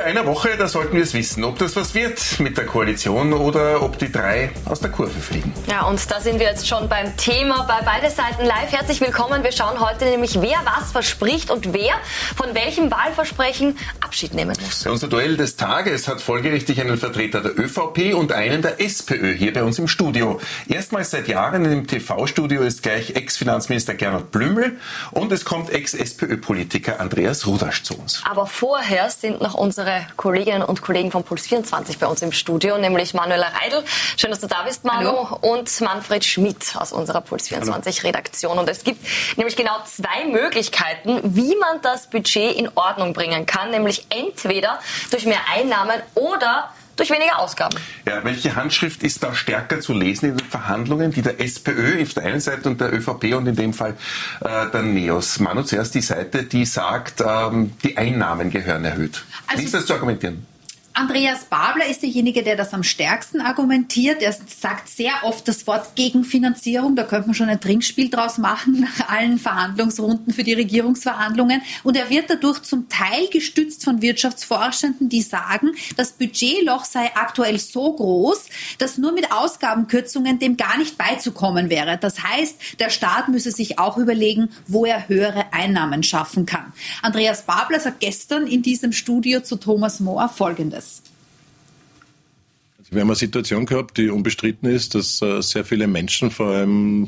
einer Woche, da sollten wir es wissen, ob das was wird mit der Koalition oder ob die drei aus der Kurve fliegen. Ja, und da sind wir jetzt schon beim Thema bei Beide Seiten live. Herzlich willkommen. Wir schauen heute nämlich, wer was verspricht und wer von welchem Wahlversprechen Abschied nehmen muss. Unser Duell des Tages hat folgerichtig einen Vertreter der ÖVP und einen der SPÖ hier bei uns im Studio. Erstmals seit Jahren im TV-Studio ist gleich Ex-Finanzminister Gernot Blümel und es kommt Ex-SPÖ-Politiker Andreas Rudasch zu uns. Aber vorher sind noch unsere Kolleginnen und Kollegen von Puls 24 bei uns im Studio, nämlich Manuela Reidl. Schön, dass du da bist, Manu. Hallo. Und Manfred Schmidt aus unserer Puls 24 Redaktion. Und es gibt nämlich genau zwei Möglichkeiten, wie man das Budget in Ordnung bringen kann, nämlich entweder durch mehr Einnahmen oder durch weniger Ausgaben. Ja, welche Handschrift ist da stärker zu lesen in den Verhandlungen, die der SPÖ auf der einen Seite und der ÖVP und in dem Fall der NEOS? Manu, zuerst die Seite, die sagt, die Einnahmen gehören erhöht. Also, wie ist das zu argumentieren? Andreas Babler ist derjenige, der das am stärksten argumentiert. Er sagt sehr oft das Wort Gegenfinanzierung. Da könnte man schon ein Trinkspiel draus machen nach allen Verhandlungsrunden für die Regierungsverhandlungen. Und er wird dadurch zum Teil gestützt von Wirtschaftsforschenden, die sagen, das Budgetloch sei aktuell so groß, dass nur mit Ausgabenkürzungen dem gar nicht beizukommen wäre. Das heißt, der Staat müsse sich auch überlegen, wo er höhere Einnahmen schaffen kann. Andreas Babler sagt gestern in diesem Studio zu Thomas Mohr Folgendes. Wir haben eine Situation gehabt, die unbestritten ist, dass sehr viele Menschen, vor allem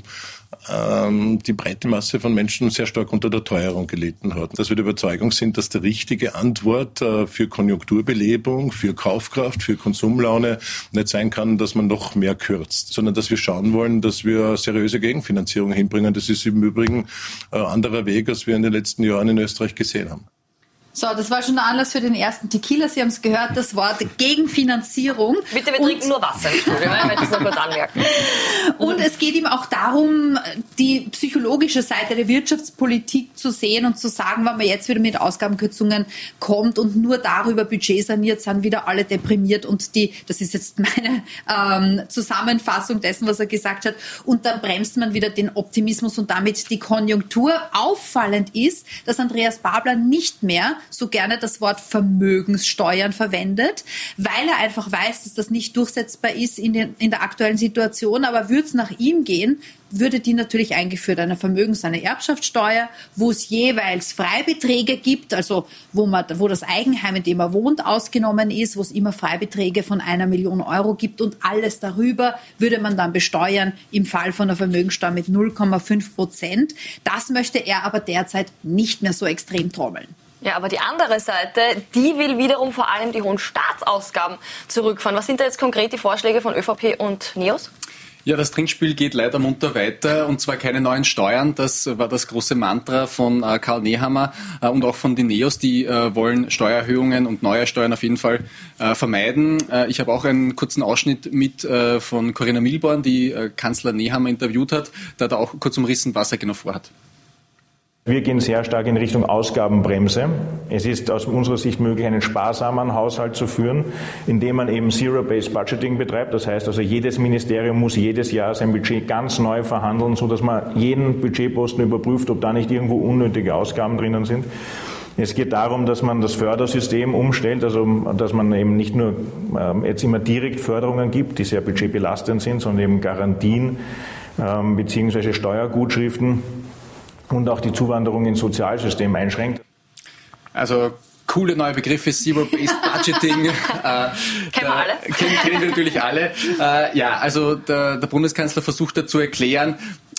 die breite Masse von Menschen, sehr stark unter der Teuerung gelitten hat. Dass wir der Überzeugung sind, dass die richtige Antwort für Konjunkturbelebung, für Kaufkraft, für Konsumlaune nicht sein kann, dass man noch mehr kürzt, sondern dass wir schauen wollen, dass wir seriöse Gegenfinanzierung hinbringen. Das ist im Übrigen ein anderer Weg, als wir in den letzten Jahren in Österreich gesehen haben. So, das war schon der Anlass für den ersten Tequila. Sie haben es gehört, das Wort Gegenfinanzierung. Bitte, wir trinken nur Wasser im Studio, ich möchte das nur kurz anmerken. Und es geht ihm auch darum, die psychologische Seite der Wirtschaftspolitik zu sehen und zu sagen, wenn man jetzt wieder mit Ausgabenkürzungen kommt und nur darüber Budget saniert, sind wieder alle deprimiert und das ist jetzt meine Zusammenfassung dessen, was er gesagt hat, und dann bremst man wieder den Optimismus und damit die Konjunktur. Auffallend ist, dass Andreas Babler nicht mehr so gerne das Wort Vermögenssteuern verwendet, weil er einfach weiß, dass das nicht durchsetzbar ist in der aktuellen Situation. Aber würde es nach ihm gehen, würde die natürlich eingeführt, eine Vermögens-, eine Erbschaftssteuer, wo es jeweils Freibeträge gibt, also wo das Eigenheim, in dem er wohnt, ausgenommen ist, wo es immer Freibeträge von 1 Million Euro gibt und alles darüber würde man dann besteuern im Fall von einer Vermögenssteuer mit 0,5%. Das möchte er aber derzeit nicht mehr so extrem trommeln. Ja, aber die andere Seite, die will wiederum vor allem die hohen Staatsausgaben zurückfahren. Was sind da jetzt konkret die Vorschläge von ÖVP und NEOS? Ja, das Trinkspiel geht leider munter weiter, und zwar keine neuen Steuern. Das war das große Mantra von Karl Nehammer und auch von den NEOS. Die wollen Steuererhöhungen und neue Steuern auf jeden Fall vermeiden. Ich habe auch einen kurzen Ausschnitt mit von Corinna Milborn, die Kanzler Nehammer interviewt hat. Da hat er auch kurz umrissen, was er genau vorhat. Wir gehen sehr stark in Richtung Ausgabenbremse. Es ist aus unserer Sicht möglich, einen sparsamen Haushalt zu führen, indem man eben Zero-Based Budgeting betreibt. Das heißt also, jedes Ministerium muss jedes Jahr sein Budget ganz neu verhandeln, sodass man jeden Budgetposten überprüft, ob da nicht irgendwo unnötige Ausgaben drinnen sind. Es geht darum, dass man das Fördersystem umstellt, also dass man eben nicht nur jetzt immer direkt Förderungen gibt, die sehr budgetbelastend sind, sondern eben Garantien bzw. Steuergutschriften und auch die Zuwanderung ins Sozialsystem einschränkt. Also coole neue Begriffe, Zero-Based Budgeting. Kennen wir natürlich alle. Ja, also der Bundeskanzler versucht da zu erklären,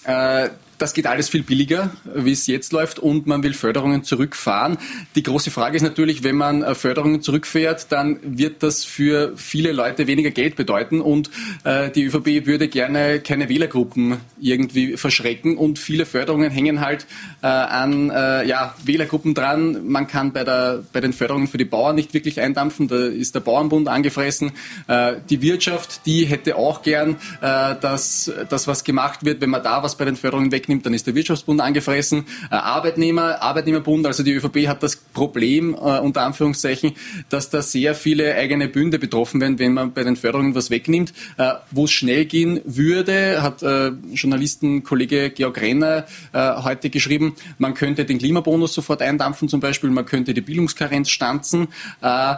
das geht alles viel billiger, wie es jetzt läuft, und man will Förderungen zurückfahren. Die große Frage ist natürlich, wenn man Förderungen zurückfährt, dann wird das für viele Leute weniger Geld bedeuten, und die ÖVP würde gerne keine Wählergruppen irgendwie verschrecken, und viele Förderungen hängen halt an Wählergruppen dran. Man kann bei den Förderungen für die Bauern nicht wirklich eindampfen, da ist der Bauernbund angefressen. Die Wirtschaft, die hätte auch gern, dass das was gemacht wird, wenn man da was bei den Förderungen wegnimmt, dann ist der Wirtschaftsbund angefressen, Arbeitnehmerbund, also die ÖVP hat das Problem, unter Anführungszeichen, dass da sehr viele eigene Bünde betroffen werden, wenn man bei den Förderungen was wegnimmt. Wo es schnell gehen würde, hat Journalistenkollege Georg Renner heute geschrieben, man könnte den Klimabonus sofort eindampfen zum Beispiel, man könnte die Bildungskarenz stanzen.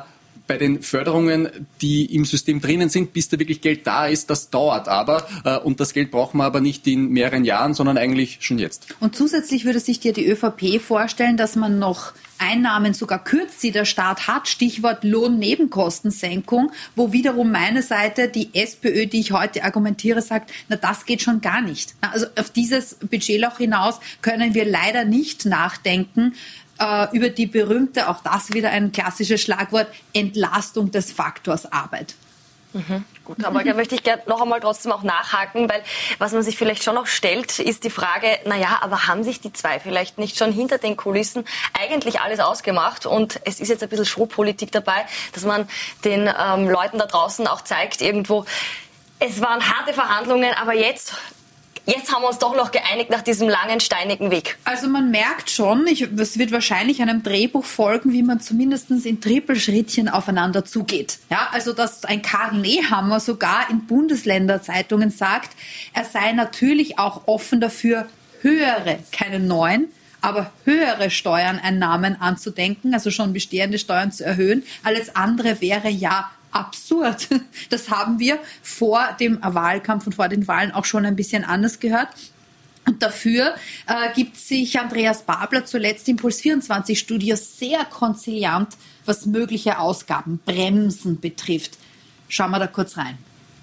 bei den Förderungen, die im System drinnen sind, bis da wirklich Geld da ist, das dauert aber. Und das Geld brauchen wir aber nicht in mehreren Jahren, sondern eigentlich schon jetzt. Und zusätzlich würde sich dir die ÖVP vorstellen, dass man noch Einnahmen sogar kürzt, die der Staat hat, Stichwort Lohnnebenkostensenkung, wo wiederum meine Seite, die SPÖ, die ich heute argumentiere, sagt, na das geht schon gar nicht. Also auf dieses Budgetloch hinaus können wir leider nicht nachdenken über die berühmte, auch das wieder ein klassisches Schlagwort, Entlastung des Faktors Arbeit. Gut, aber da möchte ich gerne noch einmal trotzdem auch nachhaken, weil was man sich vielleicht schon noch stellt, ist die Frage, aber haben sich die zwei vielleicht nicht schon hinter den Kulissen eigentlich alles ausgemacht und es ist jetzt ein bisschen Showpolitik dabei, dass man den Leuten da draußen auch zeigt irgendwo, es waren harte Verhandlungen, aber jetzt haben wir uns doch noch geeinigt nach diesem langen, steinigen Weg. Also man merkt schon, es wird wahrscheinlich einem Drehbuch folgen, wie man zumindest in Trippelschrittchen aufeinander zugeht. Ja, also dass ein Karl Nehammer sogar in Bundesländerzeitungen sagt, er sei natürlich auch offen dafür, höhere, keine neuen, aber höhere Steuerneinnahmen anzudenken, also schon bestehende Steuern zu erhöhen. Alles andere wäre ja absurd. Das haben wir vor dem Wahlkampf und vor den Wahlen auch schon ein bisschen anders gehört. Und dafür gibt sich Andreas Babler zuletzt im Puls24-Studio sehr konziliant, was mögliche Ausgabenbremsen betrifft. Schauen wir da kurz rein.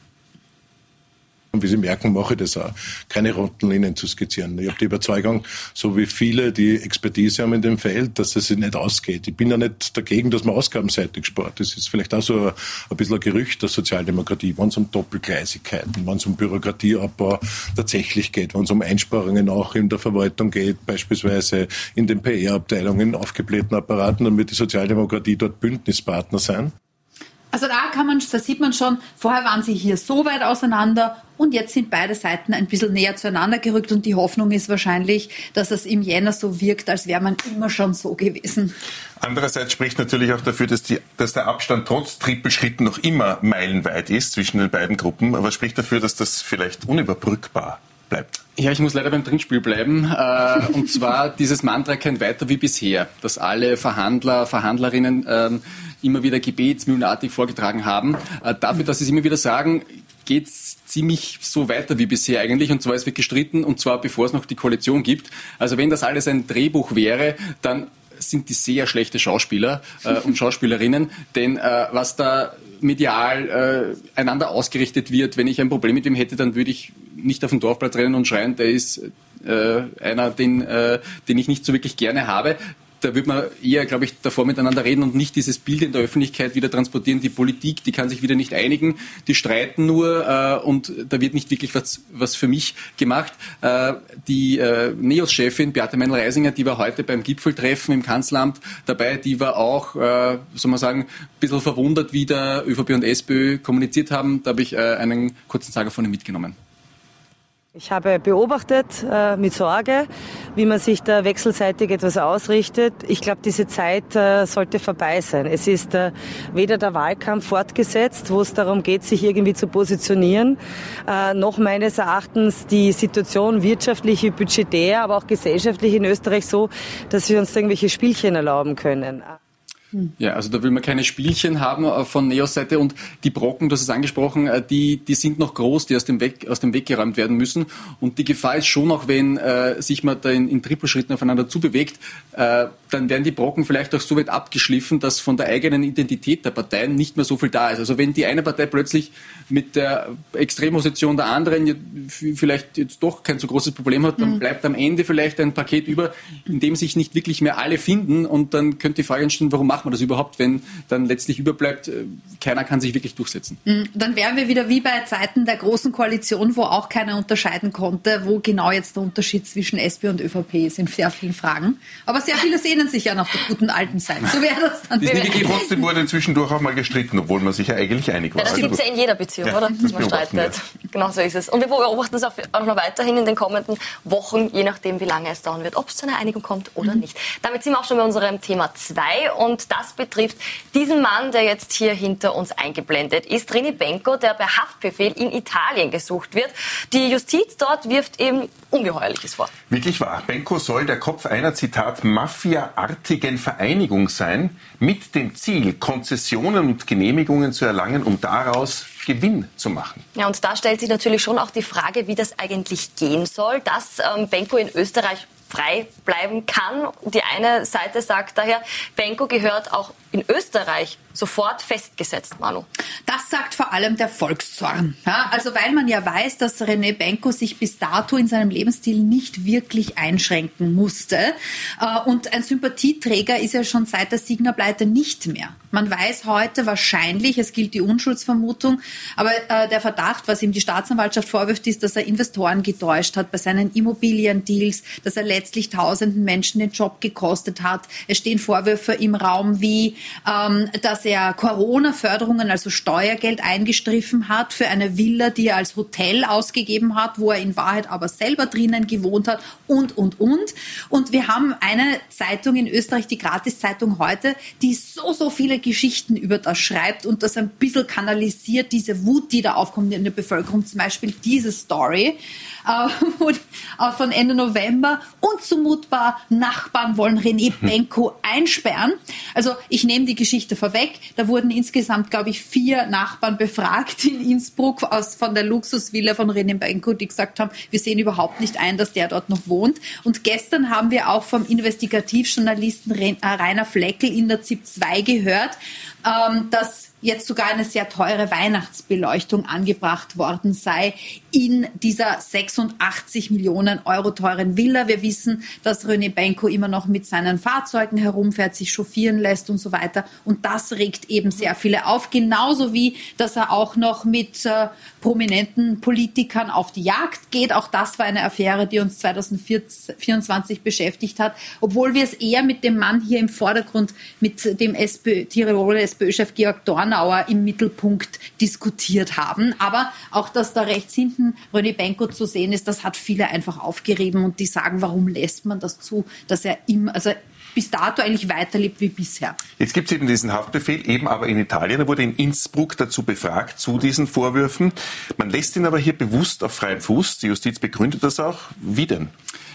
Und wie Sie merken, mache ich das auch, keine roten Linien zu skizzieren. Ich habe die Überzeugung, so wie viele die Expertise haben in dem Feld, dass es sich nicht ausgeht. Ich bin ja nicht dagegen, dass man ausgabenseitig spart. Das ist vielleicht auch so ein bisschen ein Gerücht der Sozialdemokratie, wenn es um Doppelgleisigkeiten, wenn es um Bürokratieabbau tatsächlich geht, wenn es um Einsparungen auch in der Verwaltung geht, beispielsweise in den PR-Abteilungen, aufgeblähten Apparaten, dann wird die Sozialdemokratie dort Bündnispartner sein. Also da sieht man schon, vorher waren sie hier so weit auseinander und jetzt sind beide Seiten ein bisschen näher zueinander gerückt und die Hoffnung ist wahrscheinlich, dass es im Jänner so wirkt, als wäre man immer schon so gewesen. Andererseits spricht natürlich auch dafür, dass der Abstand trotz Trippelschritten noch immer meilenweit ist zwischen den beiden Gruppen. Aber spricht dafür, dass das vielleicht unüberbrückbar bleibt. Ja, ich muss leider beim Trinkspiel bleiben. Und zwar dieses Mantra kein weiter wie bisher, dass alle Verhandler, Verhandlerinnen immer wieder gebetsmühlenartig vorgetragen haben. Dafür, dass sie es immer wieder sagen, geht's ziemlich so weiter wie bisher eigentlich. Und zwar, es wird gestritten, und zwar bevor es noch die Koalition gibt. Also wenn das alles ein Drehbuch wäre, dann sind die sehr schlechte Schauspieler und Schauspielerinnen. Denn was da medial einander ausgerichtet wird, wenn ich ein Problem mit ihm hätte, dann würde ich nicht auf den Dorfplatz rennen und schreien, der ist einer, den ich nicht so wirklich gerne habe. Da wird man eher, glaube ich, davor miteinander reden und nicht dieses Bild in der Öffentlichkeit wieder transportieren. Die Politik, die kann sich wieder nicht einigen, die streiten nur und da wird nicht wirklich was für mich gemacht. Die NEOS-Chefin Beate Meinl-Reisinger, die war heute beim Gipfeltreffen im Kanzleramt dabei, die war auch, soll man sagen, ein bisschen verwundert, wie da ÖVP und SPÖ kommuniziert haben. Da habe ich einen kurzen Sager von ihm mitgenommen. Ich habe beobachtet mit Sorge, wie man sich da wechselseitig etwas ausrichtet. Ich glaube, diese Zeit sollte vorbei sein. Es ist weder der Wahlkampf fortgesetzt, wo es darum geht, sich irgendwie zu positionieren, noch meines Erachtens die Situation wirtschaftlich, budgetär, aber auch gesellschaftlich in Österreich so, dass wir uns da irgendwelche Spielchen erlauben können. Ja, also da will man keine Spielchen haben von NEOS Seite und die Brocken, das ist angesprochen, die sind noch groß, die aus dem Weg geräumt werden müssen und die Gefahr ist schon auch, wenn sich man da in Trippelschritten aufeinander zubewegt, dann werden die Brocken vielleicht auch so weit abgeschliffen, dass von der eigenen Identität der Parteien nicht mehr so viel da ist. Also wenn die eine Partei plötzlich mit der Extremposition der anderen vielleicht jetzt doch kein so großes Problem hat, dann bleibt am Ende vielleicht ein Paket über, in dem sich nicht wirklich mehr alle finden und dann könnte die Frage entstehen, warum macht man das überhaupt, wenn dann letztlich überbleibt, keiner kann sich wirklich durchsetzen. Dann wären wir wieder wie bei Zeiten der Großen Koalition, wo auch keiner unterscheiden konnte, wo genau jetzt der Unterschied zwischen SP und ÖVP ist in sehr vielen Fragen. Aber sehr viele sehnen sich ja nach der guten alten Zeit. So wäre das dann. Trotzdem wurde zwischendurch auch mal gestritten, obwohl man sich ja eigentlich einig war. Ja, das gibt es ja in jeder Beziehung, oder? Dass man streitet. Genau so ist es. Und wir beobachten es auch noch weiterhin in den kommenden Wochen, je nachdem, wie lange es dauern wird, ob es zu einer Einigung kommt oder nicht. Damit sind wir auch schon bei unserem Thema 2 und das betrifft diesen Mann, der jetzt hier hinter uns eingeblendet ist, Rini Benko, der per Haftbefehl in Italien gesucht wird. Die Justiz dort wirft ihm Ungeheuerliches vor. Wirklich wahr. Benko soll der Kopf einer, Zitat, Mafia mafia-artigen Vereinigung sein, mit dem Ziel, Konzessionen und Genehmigungen zu erlangen, um daraus Gewinn zu machen. Ja, und da stellt sich natürlich schon auch die Frage, wie das eigentlich gehen soll, dass Benko in Österreich frei bleiben kann. Die eine Seite sagt daher, Benko gehört auch in Österreich sofort festgesetzt, Manu. Das sagt vor allem der Volkszorn. Ja, also weil man ja weiß, dass René Benko sich bis dato in seinem Lebensstil nicht wirklich einschränken musste. Und ein Sympathieträger ist er schon seit der Signa-Pleite nicht mehr. Man weiß heute wahrscheinlich, es gilt die Unschuldsvermutung, aber der Verdacht, was ihm die Staatsanwaltschaft vorwirft, ist, dass er Investoren getäuscht hat bei seinen Immobiliendeals, dass er letztlich tausenden Menschen den Job gekostet hat. Es stehen Vorwürfe im Raum wie, dass er Corona-Förderungen, also Steuergeld eingestriffen hat für eine Villa, die er als Hotel ausgegeben hat, wo er in Wahrheit aber selber drinnen gewohnt hat und. Und wir haben eine Zeitung in Österreich, die Gratiszeitung Heute, die so viele Geschichten über das schreibt und das ein bisschen kanalisiert, diese Wut, die da aufkommt in der Bevölkerung. Zum Beispiel diese Story von Ende November. Unzumutbar, Nachbarn wollen René Benko einsperren. Also ich nehme die Geschichte vorweg. Da wurden insgesamt, glaube ich, 4 Nachbarn befragt in Innsbruck von der Luxusvilla von René Benko, die gesagt haben, wir sehen überhaupt nicht ein, dass der dort noch wohnt. Und gestern haben wir auch vom Investigativjournalisten Rainer Fleckel in der ZIP 2 gehört, dass jetzt sogar eine sehr teure Weihnachtsbeleuchtung angebracht worden sei in dieser 86 Millionen Euro teuren Villa. Wir wissen, dass René Benko immer noch mit seinen Fahrzeugen herumfährt, sich chauffieren lässt und so weiter. Und das regt eben sehr viele auf. Genauso wie, dass er auch noch mit prominenten Politikern auf die Jagd geht. Auch das war eine Affäre, die uns 2024 beschäftigt hat. Obwohl wir es eher mit dem Mann hier im Vordergrund, mit dem Tiroler SPÖ-Chef Georg Dornauer im Mittelpunkt diskutiert haben. Aber auch, dass da rechts hinten René Benko zu sehen ist, das hat viele einfach aufgerieben und die sagen, warum lässt man das zu, dass er bis dato eigentlich weiterlebt wie bisher. Jetzt gibt es eben diesen Haftbefehl, eben aber in Italien. Er wurde in Innsbruck dazu befragt, zu diesen Vorwürfen. Man lässt ihn aber hier bewusst auf freien Fuß. Die Justiz begründet das auch. Wie denn?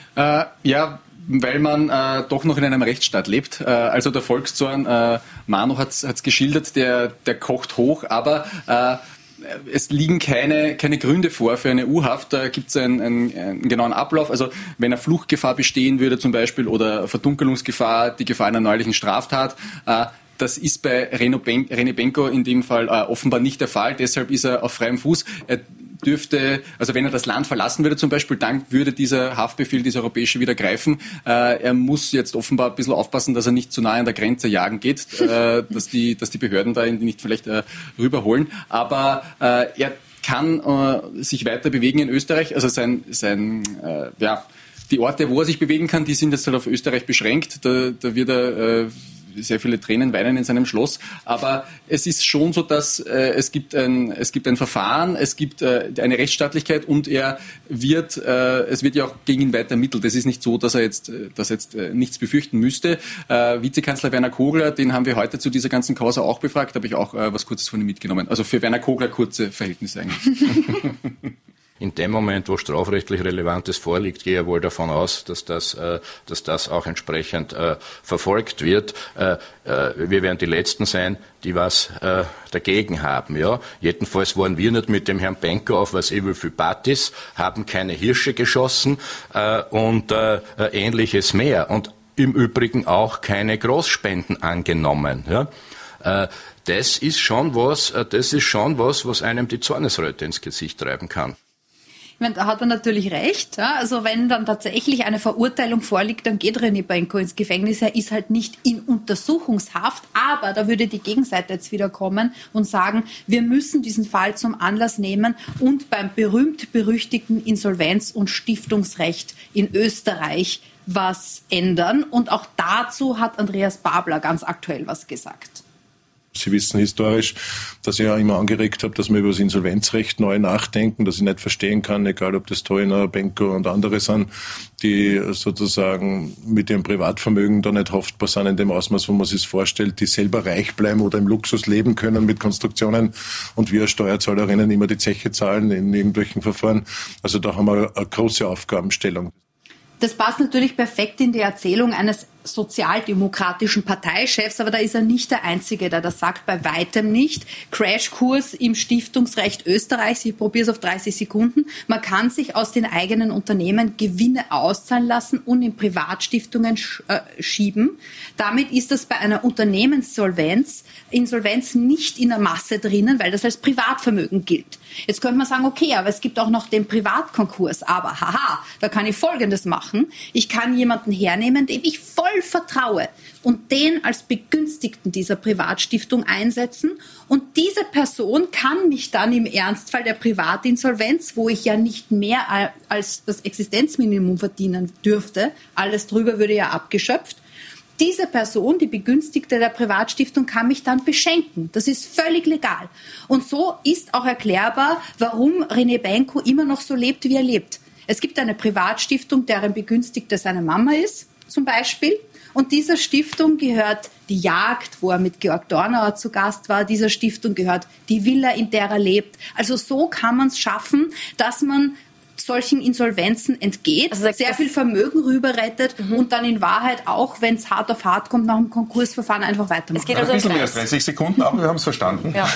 Weil man doch noch in einem Rechtsstaat lebt. Also der Volkszorn, Manu hat es geschildert, der kocht hoch, aber es liegen keine Gründe vor für eine U-Haft. Da gibt es einen genauen Ablauf. Also wenn eine Fluchtgefahr bestehen würde zum Beispiel oder Verdunkelungsgefahr, die Gefahr einer neuerlichen Straftat, das ist bei René Benko in dem Fall offenbar nicht der Fall. Deshalb ist er auf freiem Fuß. Er dürfte, also wenn er das Land verlassen würde zum Beispiel, dann würde dieser Haftbefehl, dieser europäische, wieder greifen. Er muss jetzt offenbar ein bisschen aufpassen, dass er nicht zu nahe an der Grenze jagen geht, dass die Behörden da ihn nicht vielleicht rüberholen. Aber er kann sich weiter bewegen in Österreich. Also die Orte, wo er sich bewegen kann, die sind jetzt halt auf Österreich beschränkt. Da wird er sehr viele Tränen weinen in seinem Schloss. Aber es ist schon so, dass es gibt ein Verfahren, es gibt eine Rechtsstaatlichkeit und es wird ja auch gegen ihn weiter ermittelt. Es ist nicht so, dass er jetzt nichts befürchten müsste. Vizekanzler Werner Kogler, den haben wir heute zu dieser ganzen Causa auch befragt, habe ich auch was Kurzes von ihm mitgenommen. Also für Werner Kogler kurze Verhältnisse eigentlich. In dem Moment, wo strafrechtlich Relevantes vorliegt, gehe ich wohl davon aus, dass das auch entsprechend verfolgt wird. Wir werden die Letzten sein, die was dagegen haben. Ja? Jedenfalls waren wir nicht mit dem Herrn Benko auf was Evil für Partys, haben keine Hirsche geschossen und Ähnliches mehr. Und im Übrigen auch keine Großspenden angenommen. Ja? Das ist schon was, was einem die Zornesröte ins Gesicht treiben kann. Ich meine, da hat er natürlich recht. Ja? Also wenn dann tatsächlich eine Verurteilung vorliegt, dann geht René Benko ins Gefängnis. Er ist halt nicht in Untersuchungshaft, aber da würde die Gegenseite jetzt wieder kommen und sagen, wir müssen diesen Fall zum Anlass nehmen und beim berühmt-berüchtigten Insolvenz- und Stiftungsrecht in Österreich was ändern. Und auch dazu hat Andreas Babler ganz aktuell was gesagt. Sie wissen historisch, dass ich ja immer angeregt habe, dass wir über das Insolvenzrecht neu nachdenken, dass ich nicht verstehen kann, egal ob das Theuner, Benko und andere sind, die sozusagen mit ihrem Privatvermögen da nicht haftbar sind in dem Ausmaß, wo man sich vorstellt, die selber reich bleiben oder im Luxus leben können mit Konstruktionen und wir als Steuerzahlerinnen immer die Zeche zahlen in irgendwelchen Verfahren. Also da haben wir eine große Aufgabenstellung. Das passt natürlich perfekt in die Erzählung eines sozialdemokratischen Parteichefs, aber da ist er nicht der Einzige, der das sagt, bei weitem nicht. Crashkurs im Stiftungsrecht Österreichs, ich probiere es auf 30 Sekunden. Man kann sich aus den eigenen Unternehmen Gewinne auszahlen lassen und in Privatstiftungen schieben. Damit ist das bei einer Unternehmensinsolvenz nicht in der Masse drinnen, weil das als Privatvermögen gilt. Jetzt könnte man sagen, okay, aber es gibt auch noch den Privatkonkurs. Aber da kann ich Folgendes machen. Ich kann jemanden hernehmen, dem ich voll vertraue und den als Begünstigten dieser Privatstiftung einsetzen. Und diese Person kann mich dann im Ernstfall der Privatinsolvenz, wo ich ja nicht mehr als das Existenzminimum verdienen dürfte, alles drüber würde ja abgeschöpft, diese Person, die Begünstigte der Privatstiftung, kann mich dann beschenken. Das ist völlig legal. Und so ist auch erklärbar, warum René Benko immer noch so lebt, wie er lebt. Es gibt eine Privatstiftung, deren Begünstigte seine Mama ist, zum Beispiel. Und dieser Stiftung gehört die Jagd, wo er mit Georg Dornauer zu Gast war. Dieser Stiftung gehört die Villa, in der er lebt. Also so kann man es schaffen, dass man solchen Insolvenzen entgeht, also sehr viel Vermögen rüberrettet und dann in Wahrheit auch, wenn es hart auf hart kommt, nach dem Konkursverfahren einfach weitermacht. Es geht also ein bisschen mehr als 30 Sekunden, aber wir haben es verstanden. Ja.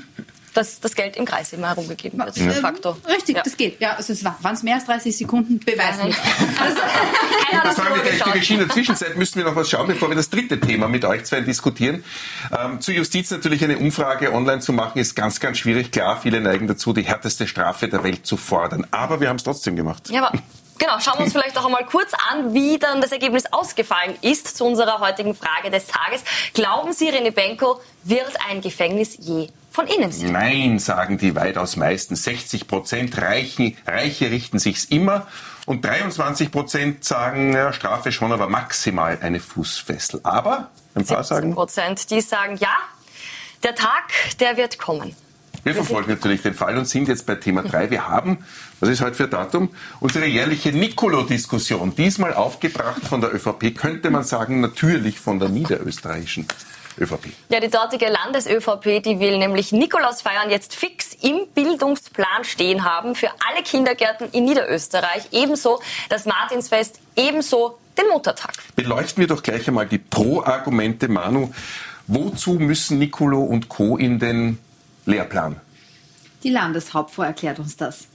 Dass das Geld im Kreis immer herumgegeben wird, de facto. Richtig, das geht. Ja, also waren es mehr als 30 Sekunden? Beweis nicht. Also, das war mit der Regie. In der Zwischenzeit müssen wir noch was schauen, bevor wir das dritte Thema mit euch zwei diskutieren. Zur Justiz natürlich eine Umfrage online zu machen, ist ganz, ganz schwierig. Klar, viele neigen dazu, die härteste Strafe der Welt zu fordern. Aber wir haben es trotzdem gemacht. Ja, aber genau, schauen wir uns vielleicht auch einmal kurz an, wie dann das Ergebnis ausgefallen ist zu unserer heutigen Frage des Tages. Glauben Sie, René Benko wird ein Gefängnis je von Ihnen sehen? Nein, sagen die weitaus meisten. 60% Reiche richten sich's immer. Und 23% sagen, ja, Strafe schon, aber maximal eine Fußfessel. Aber ein paar sagen... 70%, die sagen, ja, der Tag, der wird kommen. Wir verfolgen natürlich den Fall und sind jetzt bei Thema 3. Wir haben, was ist heute für Datum, unsere jährliche Nicolo-Diskussion. Diesmal aufgebracht von der ÖVP, könnte man sagen, natürlich von der niederösterreichischen ÖVP. Ja, die dortige Landes-ÖVP, die will nämlich Nikolausfeiern jetzt fix im Bildungsplan stehen haben für alle Kindergärten in Niederösterreich. Ebenso das Martinsfest, ebenso den Muttertag. Beleuchten wir doch gleich einmal die Pro-Argumente, Manu. Wozu müssen Nicolo und Co. in den Lehrplan? Die Landeshauptfrau erklärt uns das.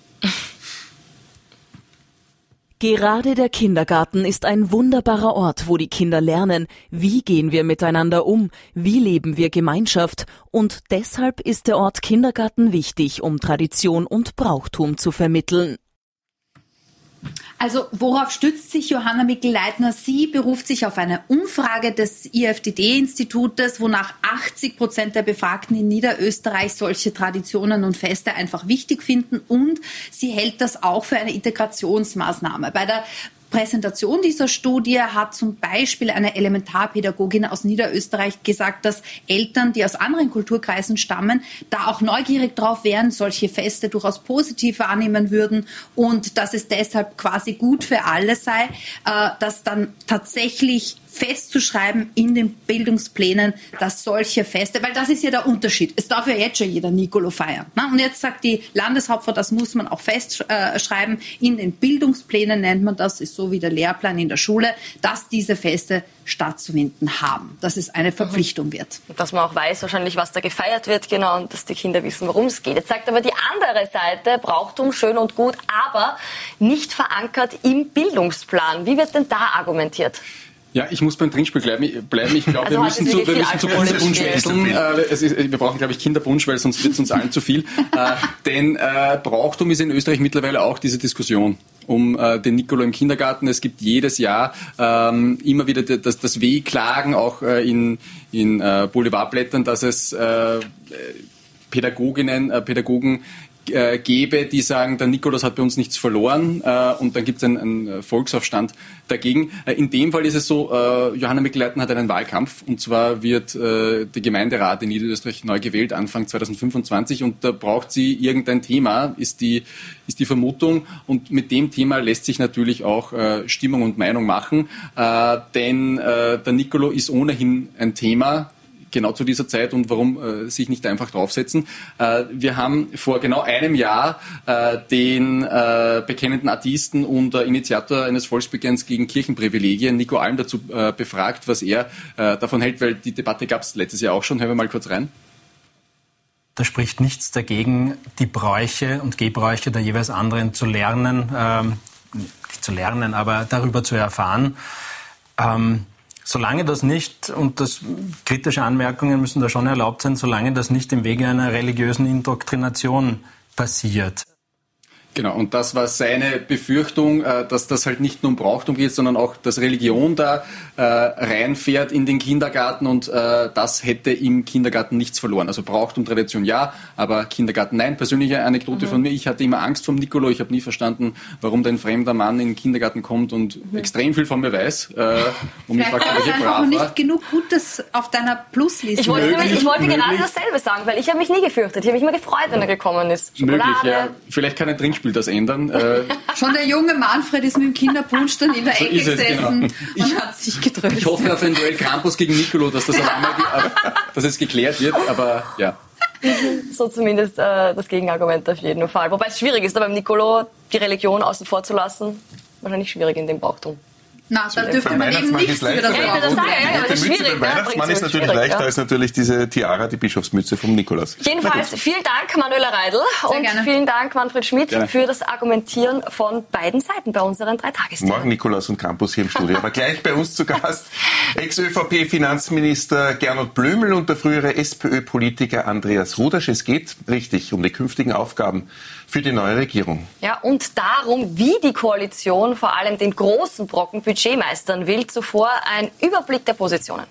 Gerade der Kindergarten ist ein wunderbarer Ort, wo die Kinder lernen, wie gehen wir miteinander um, wie leben wir Gemeinschaft. Und deshalb ist der Ort Kindergarten wichtig, um Tradition und Brauchtum zu vermitteln. Also worauf stützt sich Johanna Mikl-Leitner? Sie beruft sich auf eine Umfrage des IFDD-Institutes, wonach 80% der Befragten in Niederösterreich solche Traditionen und Feste einfach wichtig finden, und sie hält das auch für eine Integrationsmaßnahme. Bei der Präsentation dieser Studie hat zum Beispiel eine Elementarpädagogin aus Niederösterreich gesagt, dass Eltern, die aus anderen Kulturkreisen stammen, da auch neugierig drauf wären, solche Feste durchaus positiv wahrnehmen würden und dass es deshalb quasi gut für alle sei, dass dann tatsächlich festzuschreiben in den Bildungsplänen, dass solche Feste, weil das ist ja der Unterschied. Es darf ja jetzt schon jeder Nicolo feiern. Ne? Und jetzt sagt die Landeshauptfrau, das muss man auch festschreiben. In den Bildungsplänen nennt man das, ist so wie der Lehrplan in der Schule, dass diese Feste stattzufinden haben, dass es eine Verpflichtung wird. Und dass man auch weiß wahrscheinlich, was da gefeiert wird, genau, und dass die Kinder wissen, worum es geht. Jetzt sagt aber die andere Seite, Brauchtum schön und gut, aber nicht verankert im Bildungsplan. Wie wird denn da argumentiert? Ja, ich muss beim Trinkspiel bleiben. Ich glaube, also wir müssen zu Kinderbunsch wechseln. Wir brauchen, glaube ich, Kinderbunsch, weil sonst wird es uns allen zu viel. Denn Brauchtum ist in Österreich mittlerweile auch diese Diskussion um den Nicolo im Kindergarten. Es gibt jedes Jahr immer wieder das Wehklagen, auch in Boulevardblättern, dass es Pädagogen gäbe, die sagen, der Nikolaus hat bei uns nichts verloren, und dann gibt es einen Volksaufstand dagegen. In dem Fall ist es so, Johanna Mikl-Leitner hat einen Wahlkampf, und zwar wird der Gemeinderat in Niederösterreich neu gewählt, Anfang 2025, und da braucht sie irgendein Thema, ist die Vermutung, und mit dem Thema lässt sich natürlich auch Stimmung und Meinung machen, denn der Nicolo ist ohnehin ein Thema, genau zu dieser Zeit und warum sich nicht einfach draufsetzen. Wir haben vor genau einem Jahr den bekennenden Atheisten und Initiator eines Volksbegehrens gegen Kirchenprivilegien, Nico Alm, dazu befragt, was er davon hält, weil die Debatte gab es letztes Jahr auch schon. Hören wir mal kurz rein. Da spricht nichts dagegen, die Bräuche und Gebräuche der jeweils anderen zu lernen, nicht zu lernen, aber darüber zu erfahren. Solange das nicht, und kritische Anmerkungen müssen da schon erlaubt sein, solange das nicht im Wege einer religiösen Indoktrination passiert. Genau, und das war seine Befürchtung, dass das halt nicht nur um Brauchtum geht, sondern auch, dass Religion da reinfährt in den Kindergarten und das hätte im Kindergarten nichts verloren. Also Brauchtum, Tradition ja, aber Kindergarten nein. Persönliche Anekdote von mir, ich hatte immer Angst vom Nicolo, ich habe nie verstanden, warum ein fremder Mann in den Kindergarten kommt und extrem viel von mir weiß. Und mich fragt, ich einfach nicht genug Gutes auf deiner Plusliste. Ich wollte gerade dasselbe sagen, weil ich habe mich nie gefürchtet. Ich habe mich immer gefreut, wenn er gekommen ist. Möglich, ja. Vielleicht kann ein Trinkspiel das ändern. Schon der junge Manfred ist mit dem Kinderpunsch dann in der Ecke gesessen und hat sich getröstet. Ich hoffe auf ein Duell Krampus gegen Nicolo, dass das auf einmal dass es geklärt wird, aber ja. So zumindest das Gegenargument auf jeden Fall. Wobei es schwierig ist, da beim Nicolo die Religion außen vor zu lassen. Wahrscheinlich schwierig in dem Brauchtum. Na, da dürfte man eben nichts über das Brauchtum. Die Mütze beim Weihnachtsmann ist natürlich leichter als natürlich diese Tiara, die Bischofsmütze vom Nikolaus. Jedenfalls vielen Dank, Manuela Reidl, und vielen Dank, Manfred Schmidt, für das Argumentieren von beiden Seiten bei unseren 3 Tagesthemen. Morgen Nikolaus und Krampus hier im Studio. Aber gleich bei uns zu Gast Ex-ÖVP-Finanzminister Gernot Blümel und der frühere SPÖ-Politiker Andreas Rudasch. Es geht richtig um die künftigen Aufgaben für die neue Regierung. Ja, und darum, wie die Koalition vor allem den großen Brocken Budget meistern will. Zuvor ein Überblick der Positionen.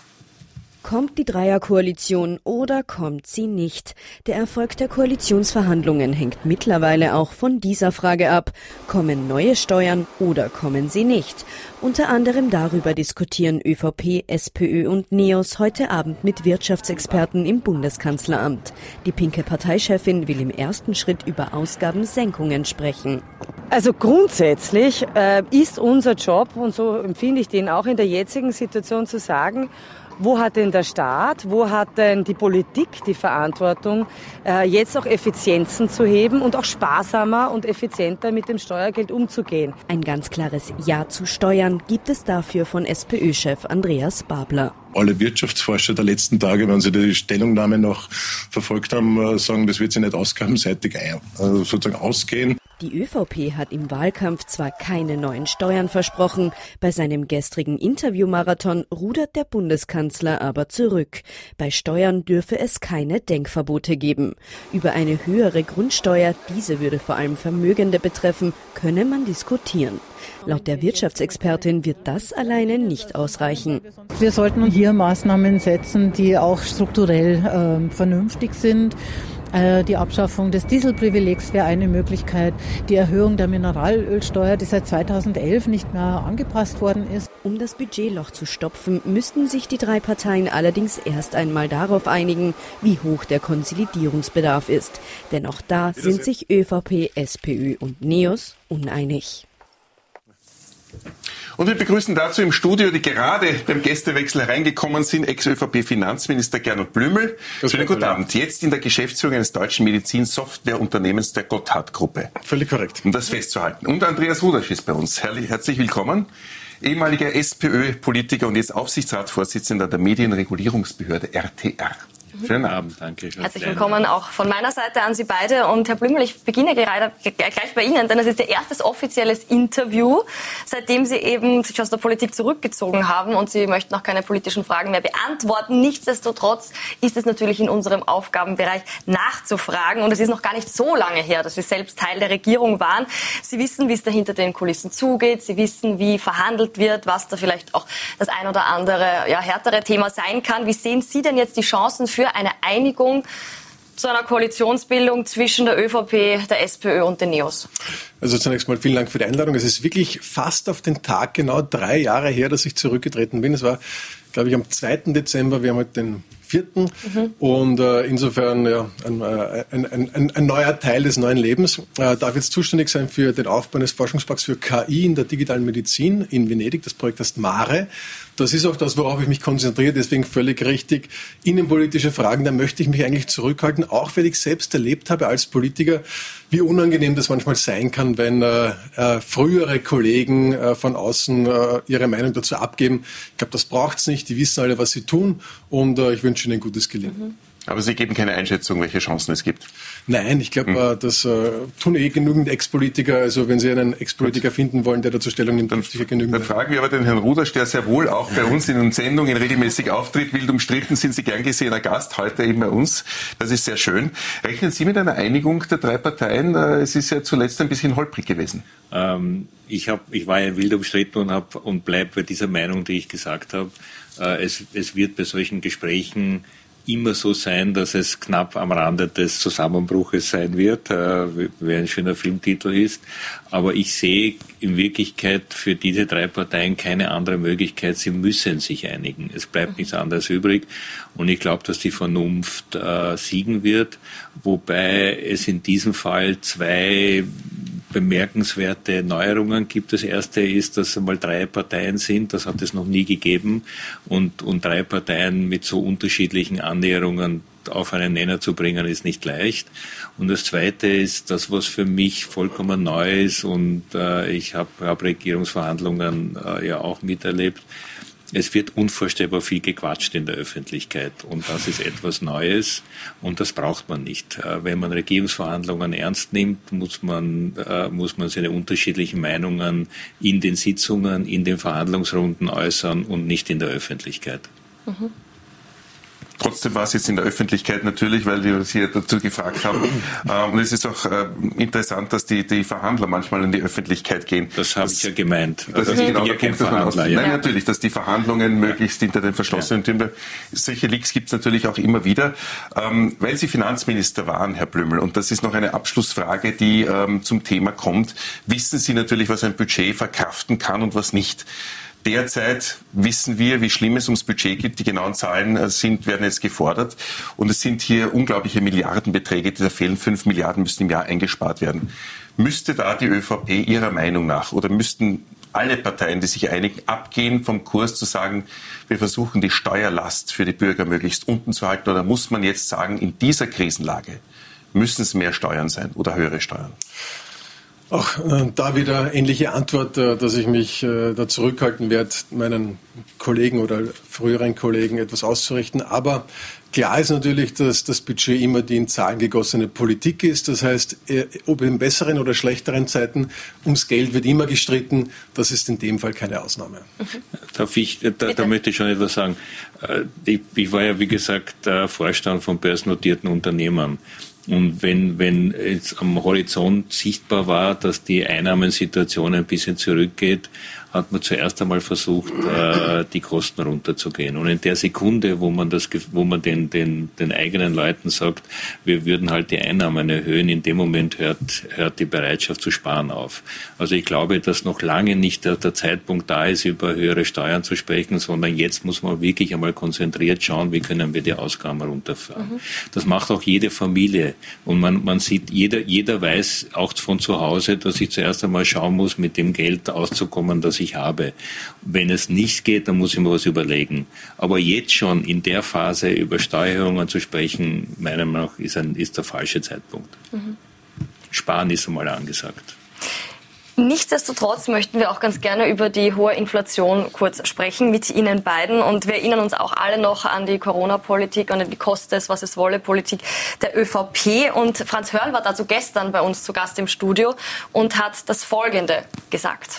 Kommt die Dreierkoalition oder kommt sie nicht? Der Erfolg der Koalitionsverhandlungen hängt mittlerweile auch von dieser Frage ab. Kommen neue Steuern oder kommen sie nicht? Unter anderem darüber diskutieren ÖVP, SPÖ und NEOS heute Abend mit Wirtschaftsexperten im Bundeskanzleramt. Die pinke Parteichefin will im ersten Schritt über Ausgabensenkungen sprechen. Also grundsätzlich ist unser Job, und so empfinde ich den auch in der jetzigen Situation, zu sagen, wo hat denn der Staat, wo hat denn die Politik die Verantwortung, jetzt auch Effizienzen zu heben und auch sparsamer und effizienter mit dem Steuergeld umzugehen? Ein ganz klares Ja zu Steuern gibt es dafür von SPÖ-Chef Andreas Babler. Alle Wirtschaftsforscher der letzten Tage, wenn sie die Stellungnahme noch verfolgt haben, sagen, das wird sich nicht ausgabenseitig sozusagen ausgehen. Die ÖVP hat im Wahlkampf zwar keine neuen Steuern versprochen, bei seinem gestrigen Interviewmarathon rudert der Bundeskanzler aber zurück. Bei Steuern dürfe es keine Denkverbote geben. Über eine höhere Grundsteuer, diese würde vor allem Vermögende betreffen, könne man diskutieren. Laut der Wirtschaftsexpertin wird das alleine nicht ausreichen. Wir sollten hier Maßnahmen setzen, die auch strukturell vernünftig sind. Die Abschaffung des Dieselprivilegs wäre eine Möglichkeit. Die Erhöhung der Mineralölsteuer, die seit 2011 nicht mehr angepasst worden ist. Um das Budgetloch zu stopfen, müssten sich die 3 Parteien allerdings erst einmal darauf einigen, wie hoch der Konsolidierungsbedarf ist. Denn auch da sind sich ÖVP, SPÖ und NEOS uneinig. Und wir begrüßen dazu im Studio, die gerade beim Gästewechsel hereingekommen sind, Ex-ÖVP-Finanzminister Gernot Blümel. Schönen guten Abend. Jetzt in der Geschäftsführung eines deutschen Medizinsoftwareunternehmens der Gotthard-Gruppe. Völlig korrekt. Um das festzuhalten. Und Andreas Rudasch ist bei uns. Herzlich willkommen. Ehemaliger SPÖ-Politiker und jetzt Aufsichtsratsvorsitzender der Medienregulierungsbehörde RTR. Schönen Abend, danke. Herzlich willkommen auch von meiner Seite an Sie beide. Und Herr Blümel, ich beginne gerade gleich bei Ihnen, denn es ist Ihr erstes offizielles Interview, seitdem Sie eben sich aus der Politik zurückgezogen haben und Sie möchten auch keine politischen Fragen mehr beantworten. Nichtsdestotrotz ist es natürlich in unserem Aufgabenbereich nachzufragen. Und es ist noch gar nicht so lange her, dass Sie selbst Teil der Regierung waren. Sie wissen, wie es da hinter den Kulissen zugeht. Sie wissen, wie verhandelt wird, was da vielleicht auch das ein oder andere härtere Thema sein kann. Wie sehen Sie denn jetzt die Chancen für eine Einigung zu einer Koalitionsbildung zwischen der ÖVP, der SPÖ und den NEOS? Also zunächst mal vielen Dank für die Einladung. Es ist wirklich fast auf den Tag genau 3 Jahre her, dass ich zurückgetreten bin. Es war, glaube ich, am 2. Dezember. Wir haben heute den 4. Und insofern ein neuer Teil des neuen Lebens. Darf jetzt zuständig sein für den Aufbau eines Forschungsparks für KI in der digitalen Medizin in Venedig. Das Projekt heißt MARE. Das ist auch das, worauf ich mich konzentriere, deswegen völlig richtig. Innenpolitische Fragen, da möchte ich mich eigentlich zurückhalten, auch weil ich selbst erlebt habe als Politiker, wie unangenehm das manchmal sein kann, wenn frühere Kollegen von außen ihre Meinung dazu abgeben. Ich glaube, das braucht's nicht, die wissen alle, was sie tun und ich wünsche Ihnen ein gutes Gelingen. Aber Sie geben keine Einschätzung, welche Chancen es gibt? Nein, ich glaube, das tun genügend Ex-Politiker. Also wenn Sie einen Ex-Politiker finden wollen, der dazu Stellung nimmt, dann sicher genügend. Dann fragen wir aber den Herrn Rudasch, der sehr wohl auch bei uns in den Sendungen regelmäßig auftritt. Wild umstritten sind Sie gern gesehener Gast, heute eben bei uns. Das ist sehr schön. Rechnen Sie mit einer Einigung der 3 Parteien? Es ist ja zuletzt ein bisschen holprig gewesen. Ich war ja wild umstritten und bleibe bei dieser Meinung, die ich gesagt habe. Es wird bei solchen Gesprächen immer so sein, dass es knapp am Rande des Zusammenbruches sein wird, wie ein schöner Filmtitel ist. Aber ich sehe in Wirklichkeit für diese 3 Parteien keine andere Möglichkeit. Sie müssen sich einigen. Es bleibt nichts anderes übrig. Und ich glaube, dass die Vernunft siegen wird, wobei es in diesem Fall 2 bemerkenswerte Neuerungen gibt. Das erste ist, dass einmal 3 Parteien sind, das hat es noch nie gegeben, und 3 Parteien mit so unterschiedlichen Annäherungen auf einen Nenner zu bringen, ist nicht leicht. Und das zweite ist, das, was für mich vollkommen neu ist, und ich habe Regierungsverhandlungen ja auch miterlebt. Es wird unvorstellbar viel gequatscht in der Öffentlichkeit und das ist etwas Neues und das braucht man nicht. Wenn man Regierungsverhandlungen ernst nimmt, muss man seine unterschiedlichen Meinungen in den Sitzungen, in den Verhandlungsrunden äußern und nicht in der Öffentlichkeit. Mhm. Trotzdem war es jetzt in der Öffentlichkeit natürlich, weil wir Sie dazu gefragt haben. Und es ist auch interessant, dass die Verhandler manchmal in die Öffentlichkeit gehen. Das habe ich ja gemeint. Das ist genau der Punkt, Nein, natürlich, dass die Verhandlungen möglichst hinter den verschlossenen Türen. Solche Leaks gibt es natürlich auch immer wieder. Weil Sie Finanzminister waren, Herr Blümel, und das ist noch eine Abschlussfrage, die zum Thema kommt, wissen Sie natürlich, was ein Budget verkraften kann und was nicht. Derzeit wissen wir, wie schlimm es ums Budget geht. Die genauen Zahlen werden jetzt gefordert. Und es sind hier unglaubliche Milliardenbeträge, die da fehlen. 5 Milliarden müssen im Jahr eingespart werden. Müsste da die ÖVP Ihrer Meinung nach oder müssten alle Parteien, die sich einigen, abgehen vom Kurs zu sagen, wir versuchen die Steuerlast für die Bürger möglichst unten zu halten? Oder muss man jetzt sagen, in dieser Krisenlage müssen es mehr Steuern sein oder höhere Steuern? Auch da wieder ähnliche Antwort, dass ich mich da zurückhalten werde, meinen Kollegen oder früheren Kollegen etwas auszurichten. Aber klar ist natürlich, dass das Budget immer die in Zahlen gegossene Politik ist. Das heißt, ob in besseren oder schlechteren Zeiten, ums Geld wird immer gestritten. Das ist in dem Fall keine Ausnahme. Da möchte ich schon etwas sagen. Ich war ja, wie gesagt, Vorstand von börsennotierten Unternehmen. Und wenn jetzt am Horizont sichtbar war, dass die Einnahmensituation ein bisschen zurückgeht, hat man zuerst einmal versucht, die Kosten runterzugehen. Und in der Sekunde, wo man den eigenen Leuten sagt, wir würden halt die Einnahmen erhöhen, in dem Moment hört die Bereitschaft zu sparen auf. Also ich glaube, dass noch lange nicht der Zeitpunkt da ist, über höhere Steuern zu sprechen, sondern jetzt muss man wirklich einmal konzentriert schauen, wie können wir die Ausgaben runterfahren. Mhm. Das macht auch jede Familie. Und man sieht, jeder weiß auch von zu Hause, dass ich zuerst einmal schauen muss, mit dem Geld auszukommen, das ich habe. Wenn es nicht geht, dann muss ich mir was überlegen. Aber jetzt schon in der Phase über Steuererhöhungen zu sprechen, meiner Meinung nach ist der falsche Zeitpunkt. Mhm. Sparen ist einmal angesagt. Nichtsdestotrotz möchten wir auch ganz gerne über die hohe Inflation kurz sprechen mit Ihnen beiden. Und wir erinnern uns auch alle noch an die Corona-Politik, an die koste es, was es wolle Politik der ÖVP. Und Franz Hörl war dazu gestern bei uns zu Gast im Studio und hat das Folgende gesagt.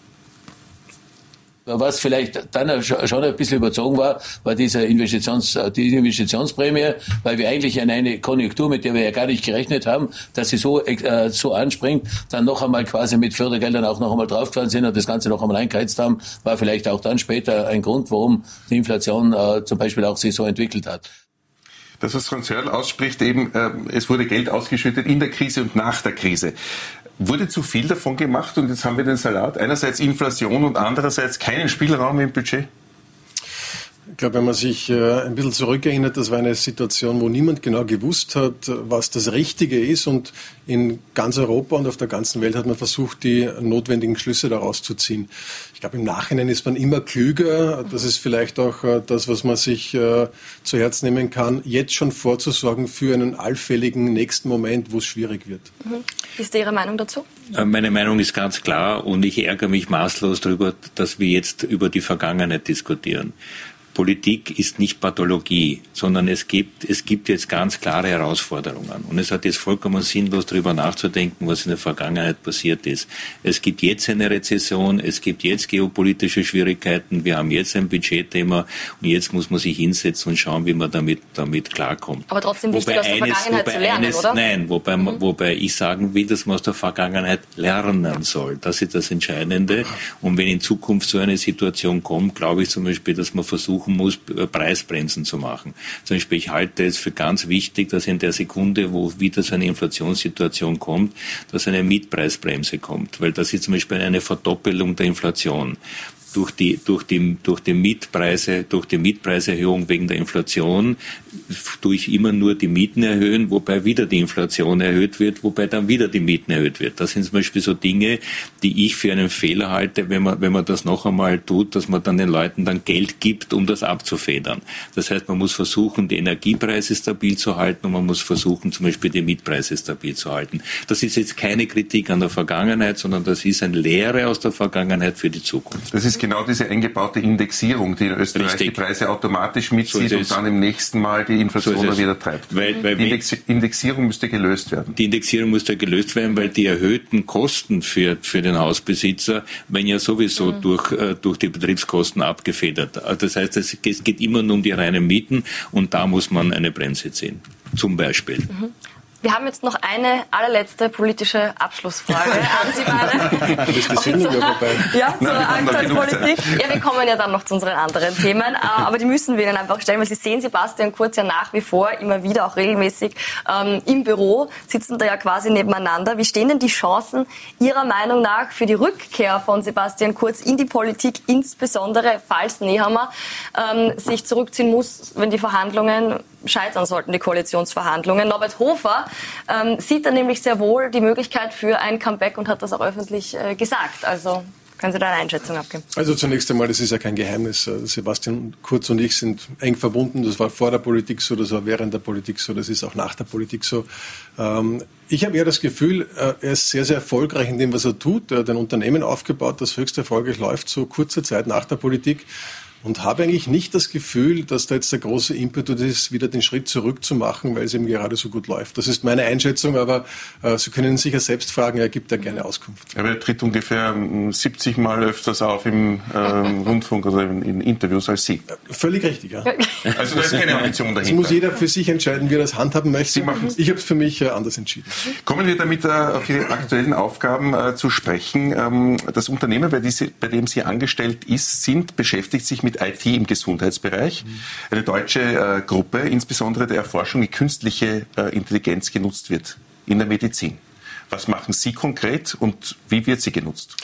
Was vielleicht dann schon ein bisschen überzogen war diese Investitionsprämie, weil wir eigentlich in eine Konjunktur, mit der wir ja gar nicht gerechnet haben, dass sie so anspringt, dann noch einmal quasi mit Fördergeldern auch noch einmal draufgefahren sind und das Ganze noch einmal eingeheizt haben, war vielleicht auch dann später ein Grund, warum die Inflation zum Beispiel auch sich so entwickelt hat. Das, was Franz Hörl ausspricht, eben, es wurde Geld ausgeschüttet in der Krise und nach der Krise. Wurde zu viel davon gemacht und jetzt haben wir den Salat. Einerseits Inflation und andererseits keinen Spielraum im Budget? Ich glaube, wenn man sich ein bisschen zurückerinnert, das war eine Situation, wo niemand genau gewusst hat, was das Richtige ist. Und in ganz Europa und auf der ganzen Welt hat man versucht, die notwendigen Schlüsse daraus zu ziehen. Ich glaube, im Nachhinein ist man immer klüger. Das ist vielleicht auch das, was man sich zu Herzen nehmen kann, jetzt schon vorzusorgen für einen allfälligen nächsten Moment, wo es schwierig wird. Wie ist Ihre Meinung dazu? Meine Meinung ist ganz klar und ich ärgere mich maßlos darüber, dass wir jetzt über die Vergangenheit diskutieren. Politik ist nicht Pathologie, sondern es gibt jetzt ganz klare Herausforderungen. Und es hat jetzt vollkommen sinnlos, darüber nachzudenken, was in der Vergangenheit passiert ist. Es gibt jetzt eine Rezession, es gibt jetzt geopolitische Schwierigkeiten, wir haben jetzt ein Budgetthema und jetzt muss man sich hinsetzen und schauen, wie man damit klarkommt. Aber trotzdem wichtig, aus der Vergangenheit zu lernen, oder? Nein, wobei ich sagen will, dass man aus der Vergangenheit lernen soll. Das ist das Entscheidende. Und wenn in Zukunft so eine Situation kommt, glaube ich zum Beispiel, dass man versuchen muss, Preisbremsen zu machen. Zum Beispiel, ich halte es für ganz wichtig, dass in der Sekunde, wo wieder so eine Inflationssituation kommt, dass eine Mietpreisbremse kommt. Weil das ist zum Beispiel eine Verdoppelung der Inflation. Durch die Mietpreiserhöhung wegen der Inflation tue ich immer nur die Mieten erhöhen, wobei wieder die Inflation erhöht wird, wobei dann wieder die Mieten erhöht wird. Das sind zum Beispiel so Dinge, die ich für einen Fehler halte, wenn man das noch einmal tut, dass man dann den Leuten dann Geld gibt, um das abzufedern. Das heißt, man muss versuchen, die Energiepreise stabil zu halten und man muss versuchen, zum Beispiel die Mietpreise stabil zu halten. Das ist jetzt keine Kritik an der Vergangenheit, sondern das ist eine Lehre aus der Vergangenheit für die Zukunft. Das ist genau diese eingebaute Indexierung, die in Österreich die Preise automatisch mitzieht und dann im nächsten Mal die Inflation wieder treibt. Die Indexierung müsste gelöst werden. Die Indexierung müsste gelöst werden, weil die erhöhten Kosten für den Hausbesitzer werden ja sowieso durch die Betriebskosten abgefedert. Das heißt, es geht immer nur um die reinen Mieten und da muss man eine Bremse ziehen. Zum Beispiel. Wir haben jetzt noch eine allerletzte politische Abschlussfrage an Sie beide. Ist die Sendung ja vorbei? Ja, zur aktuellen Politik. Ja, wir kommen ja dann noch zu unseren anderen Themen, aber die müssen wir Ihnen einfach stellen, weil Sie sehen Sebastian Kurz ja nach wie vor immer wieder, auch regelmäßig im Büro, sitzen da ja quasi nebeneinander. Wie stehen denn die Chancen Ihrer Meinung nach für die Rückkehr von Sebastian Kurz in die Politik, insbesondere falls Nehammer sich zurückziehen muss, wenn die Verhandlungen scheitern sollten, die Koalitionsverhandlungen? Norbert Hofer sieht da nämlich sehr wohl die Möglichkeit für ein Comeback und hat das auch öffentlich gesagt. Also können Sie da eine Einschätzung abgeben? Also zunächst einmal, das ist ja kein Geheimnis. Sebastian Kurz und ich sind eng verbunden. Das war vor der Politik so, das war während der Politik so, das ist auch nach der Politik so. Ich habe eher das Gefühl, er ist sehr, sehr erfolgreich in dem, was er tut. Er hat ein Unternehmen aufgebaut, das höchst erfolgreich läuft, so kurze Zeit nach der Politik. Und habe eigentlich nicht das Gefühl, dass da jetzt der große Impetus ist, wieder den Schritt zurück zu machen, weil es eben gerade so gut läuft. Das ist meine Einschätzung, aber Sie können ihn sicher selbst fragen, er gibt da gerne Auskunft. Aber er tritt ungefähr 70 Mal öfters auf im Rundfunk oder in Interviews als Sie. Völlig richtig, ja. Also da ist keine Ambition dahinter. Das muss jeder für sich entscheiden, wie er das handhaben möchte. Ich habe es für mich anders entschieden. Kommen wir damit auf Ihre aktuellen Aufgaben zu sprechen. Das Unternehmen, bei dem Sie angestellt beschäftigt sich mit IT im Gesundheitsbereich. Eine deutsche Gruppe, insbesondere der Erforschung, wie künstliche Intelligenz genutzt wird in der Medizin. Was machen Sie konkret und wie wird sie genutzt?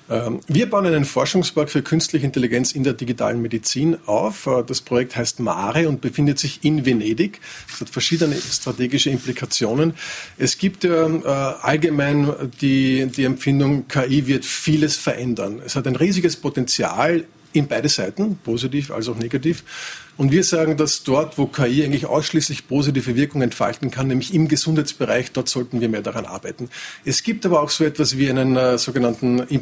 Wir bauen einen Forschungspark für künstliche Intelligenz in der digitalen Medizin auf. Das Projekt heißt MARE und befindet sich in Venedig. Es hat verschiedene strategische Implikationen. Es gibt allgemein die Empfindung, KI wird vieles verändern. Es hat ein riesiges Potenzial in beide Seiten, positiv als auch negativ. Und wir sagen, dass dort, wo KI eigentlich ausschließlich positive Wirkung entfalten kann, nämlich im Gesundheitsbereich, dort sollten wir mehr daran arbeiten. Es gibt aber auch so etwas wie einen sogenannten eine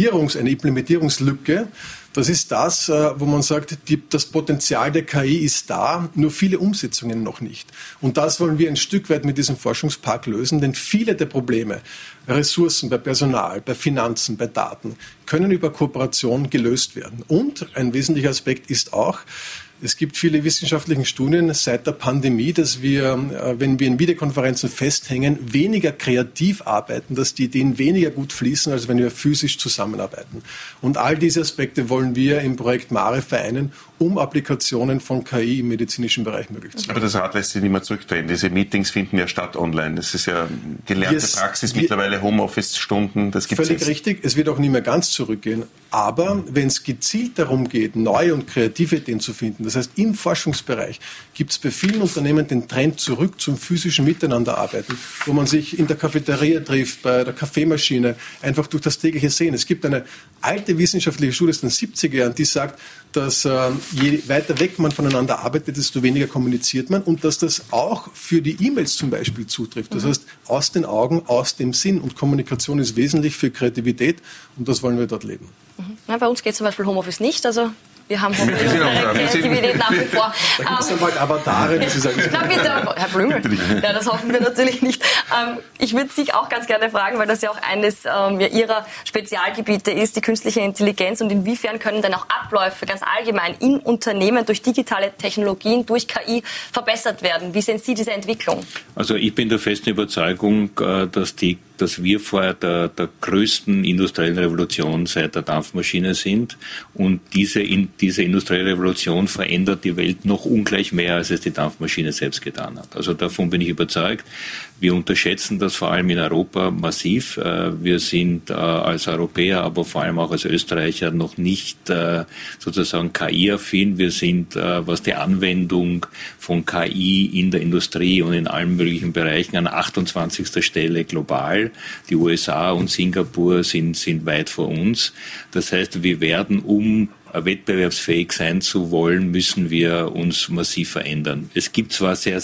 Implementierungslücke. Das ist das, wo man sagt, das Potenzial der KI ist da, nur viele Umsetzungen noch nicht. Und das wollen wir ein Stück weit mit diesem Forschungspark lösen, denn viele der Probleme, Ressourcen bei Personal, bei Finanzen, bei Daten, können über Kooperation gelöst werden. Und ein wesentlicher Aspekt ist auch, es gibt viele wissenschaftliche Studien seit der Pandemie, dass wir, wenn wir in Videokonferenzen festhängen, weniger kreativ arbeiten, dass die Ideen weniger gut fließen, als wenn wir physisch zusammenarbeiten. Und all diese Aspekte wollen wir im Projekt MARE vereinen, um Applikationen von KI im medizinischen Bereich möglich zu machen. Aber das Rad lässt sich nicht mehr zurückdrehen. Diese Meetings finden ja statt online. Das ist ja gelernte Praxis, mittlerweile Homeoffice-Stunden. Das gibt's völlig richtig. Es wird auch nie mehr ganz zurückgehen. Aber wenn es gezielt darum geht, neue und kreative Ideen zu finden, das heißt im Forschungsbereich, gibt es bei vielen Unternehmen den Trend zurück zum physischen Miteinanderarbeiten, wo man sich in der Cafeteria trifft, bei der Kaffeemaschine, einfach durch das tägliche Sehen. Es gibt eine alte wissenschaftliche Schule aus den 70er Jahren, die sagt, dass je weiter weg man voneinander arbeitet, desto weniger kommuniziert man und dass das auch für die E-Mails zum Beispiel zutrifft. Das heißt, aus den Augen, aus dem Sinn, und Kommunikation ist wesentlich für Kreativität und das wollen wir dort leben. Ja, bei uns geht zum Beispiel Homeoffice nicht, also wir haben Kreativität nach wie vor. Da gibt es dann bald Avatare, die Sie sagen. Na bitte, Herr Blümel. Ja, das hoffen wir natürlich nicht. Ich würde Sie auch ganz gerne fragen, weil das ja auch eines Ihrer Spezialgebiete ist, die künstliche Intelligenz, und inwiefern können denn auch Abläufe ganz allgemein in Unternehmen durch digitale Technologien, durch KI verbessert werden? Wie sehen Sie diese Entwicklung? Also ich bin der festen Überzeugung, dass wir vor der größten industriellen Revolution seit der Dampfmaschine sind, und diese industrielle Revolution verändert die Welt noch ungleich mehr, als es die Dampfmaschine selbst getan hat. Also davon bin ich überzeugt. Wir unterschätzen das vor allem in Europa massiv. Wir sind als Europäer, aber vor allem auch als Österreicher noch nicht sozusagen KI-affin. Wir sind, was die Anwendung von KI in der Industrie und in allen möglichen Bereichen, an 28. Stelle global. Die USA und Singapur sind weit vor uns. Das heißt, wir werden, um wettbewerbsfähig sein zu wollen, müssen wir uns massiv verändern. Es gibt zwar sehr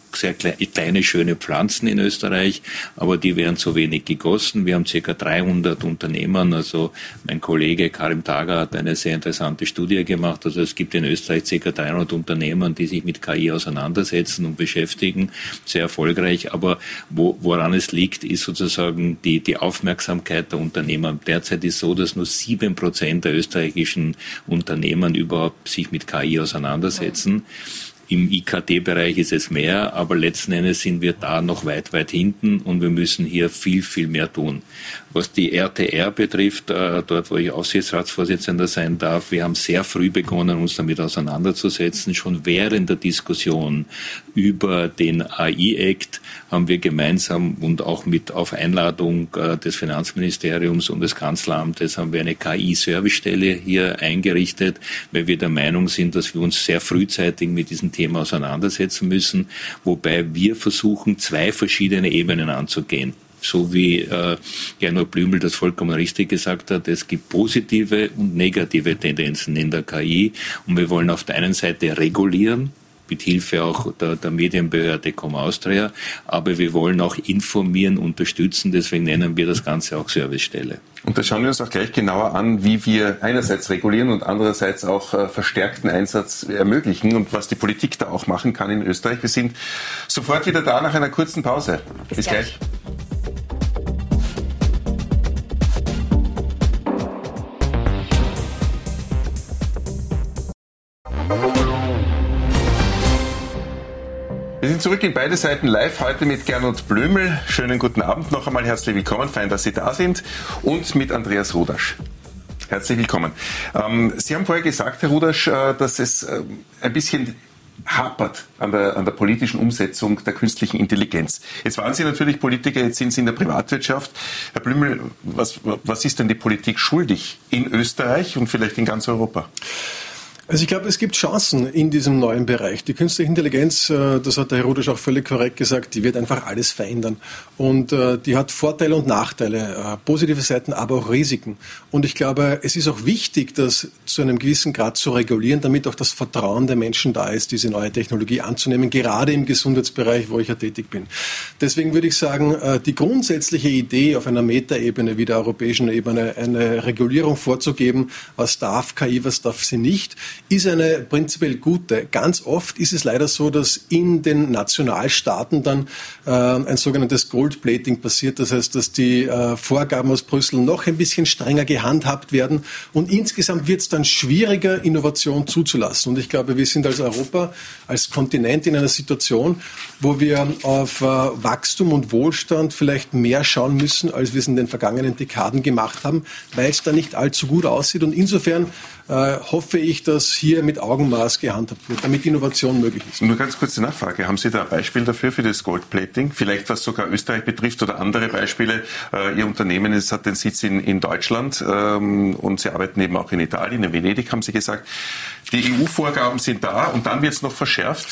kleine, schöne Pflanzen in Österreich, aber die werden zu wenig gegossen. Wir haben ca. 300 Unternehmen. Also mein Kollege Karim Tager hat eine sehr interessante Studie gemacht. Also es gibt in Österreich ca. 300 Unternehmen, die sich mit KI auseinandersetzen und beschäftigen. Sehr erfolgreich. Aber woran es liegt, ist sozusagen die Aufmerksamkeit der Unternehmer. Derzeit ist so, dass nur 7% der österreichischen Unternehmen überhaupt sich mit KI auseinandersetzen. Im IKT-Bereich ist es mehr, aber letzten Endes sind wir da noch weit hinten und wir müssen hier viel, viel mehr tun. Was die RTR betrifft, dort wo ich Aufsichtsratsvorsitzender sein darf, wir haben sehr früh begonnen, uns damit auseinanderzusetzen. Schon während der Diskussion über den AI-Act haben wir gemeinsam und auch auf Einladung des Finanzministeriums und des Kanzleramtes haben wir eine KI-Servicestelle hier eingerichtet, weil wir der Meinung sind, dass wir uns sehr frühzeitig mit diesem Thema auseinandersetzen müssen, wobei wir versuchen, 2 verschiedene Ebenen anzugehen. So wie Gernot Blümel das vollkommen richtig gesagt hat, es gibt positive und negative Tendenzen in der KI und wir wollen auf der einen Seite regulieren, mit Hilfe auch der Medienbehörde Comaustria, aber wir wollen auch informieren, unterstützen, deswegen nennen wir das Ganze auch Servicestelle. Und da schauen wir uns auch gleich genauer an, wie wir einerseits regulieren und andererseits auch verstärkten Einsatz ermöglichen und was die Politik da auch machen kann in Österreich. Wir sind sofort wieder da nach einer kurzen Pause. Bis gleich. Wir sind zurück in beide Seiten live, heute mit Gernot Blümel. Schönen guten Abend, noch einmal herzlich willkommen, fein, dass Sie da sind. Und mit Andreas Rudasch. Herzlich willkommen. Sie haben vorher gesagt, Herr Rudasch, dass es ein bisschen hapert an der politischen Umsetzung der künstlichen Intelligenz. Jetzt waren Sie natürlich Politiker, jetzt sind Sie in der Privatwirtschaft. Herr Blümel, was ist denn die Politik schuldig in Österreich und vielleicht in ganz Europa? Also ich glaube, es gibt Chancen in diesem neuen Bereich. Die künstliche Intelligenz, das hat der Herr Rudasch auch völlig korrekt gesagt, die wird einfach alles verändern. Und die hat Vorteile und Nachteile, positive Seiten, aber auch Risiken. Und ich glaube, es ist auch wichtig, das zu einem gewissen Grad zu regulieren, damit auch das Vertrauen der Menschen da ist, diese neue Technologie anzunehmen, gerade im Gesundheitsbereich, wo ich ja tätig bin. Deswegen würde ich sagen, die grundsätzliche Idee auf einer Metaebene wie der europäischen Ebene, eine Regulierung vorzugeben, was darf KI, was darf sie nicht, ist eine prinzipiell gute. Ganz oft ist es leider so, dass in den Nationalstaaten dann ein sogenanntes Goldplating passiert. Das heißt, dass die Vorgaben aus Brüssel noch ein bisschen strenger gehandhabt werden und insgesamt wird es dann schwieriger, Innovation zuzulassen. Und ich glaube, wir sind als Europa, als Kontinent in einer Situation, wo wir auf Wachstum und Wohlstand vielleicht mehr schauen müssen, als wir es in den vergangenen Dekaden gemacht haben, weil es da nicht allzu gut aussieht. Und insofern hoffe ich, dass hier mit Augenmaß gehandhabt wird, damit Innovation möglich ist. Nur ganz kurze Nachfrage. Haben Sie da ein Beispiel dafür für das Goldplating? Vielleicht was sogar Österreich betrifft oder andere Beispiele. Ihr Unternehmen hat den Sitz in Deutschland und Sie arbeiten eben auch in Italien, in Venedig, haben Sie gesagt. Die EU-Vorgaben sind da und dann wird es noch verschärft.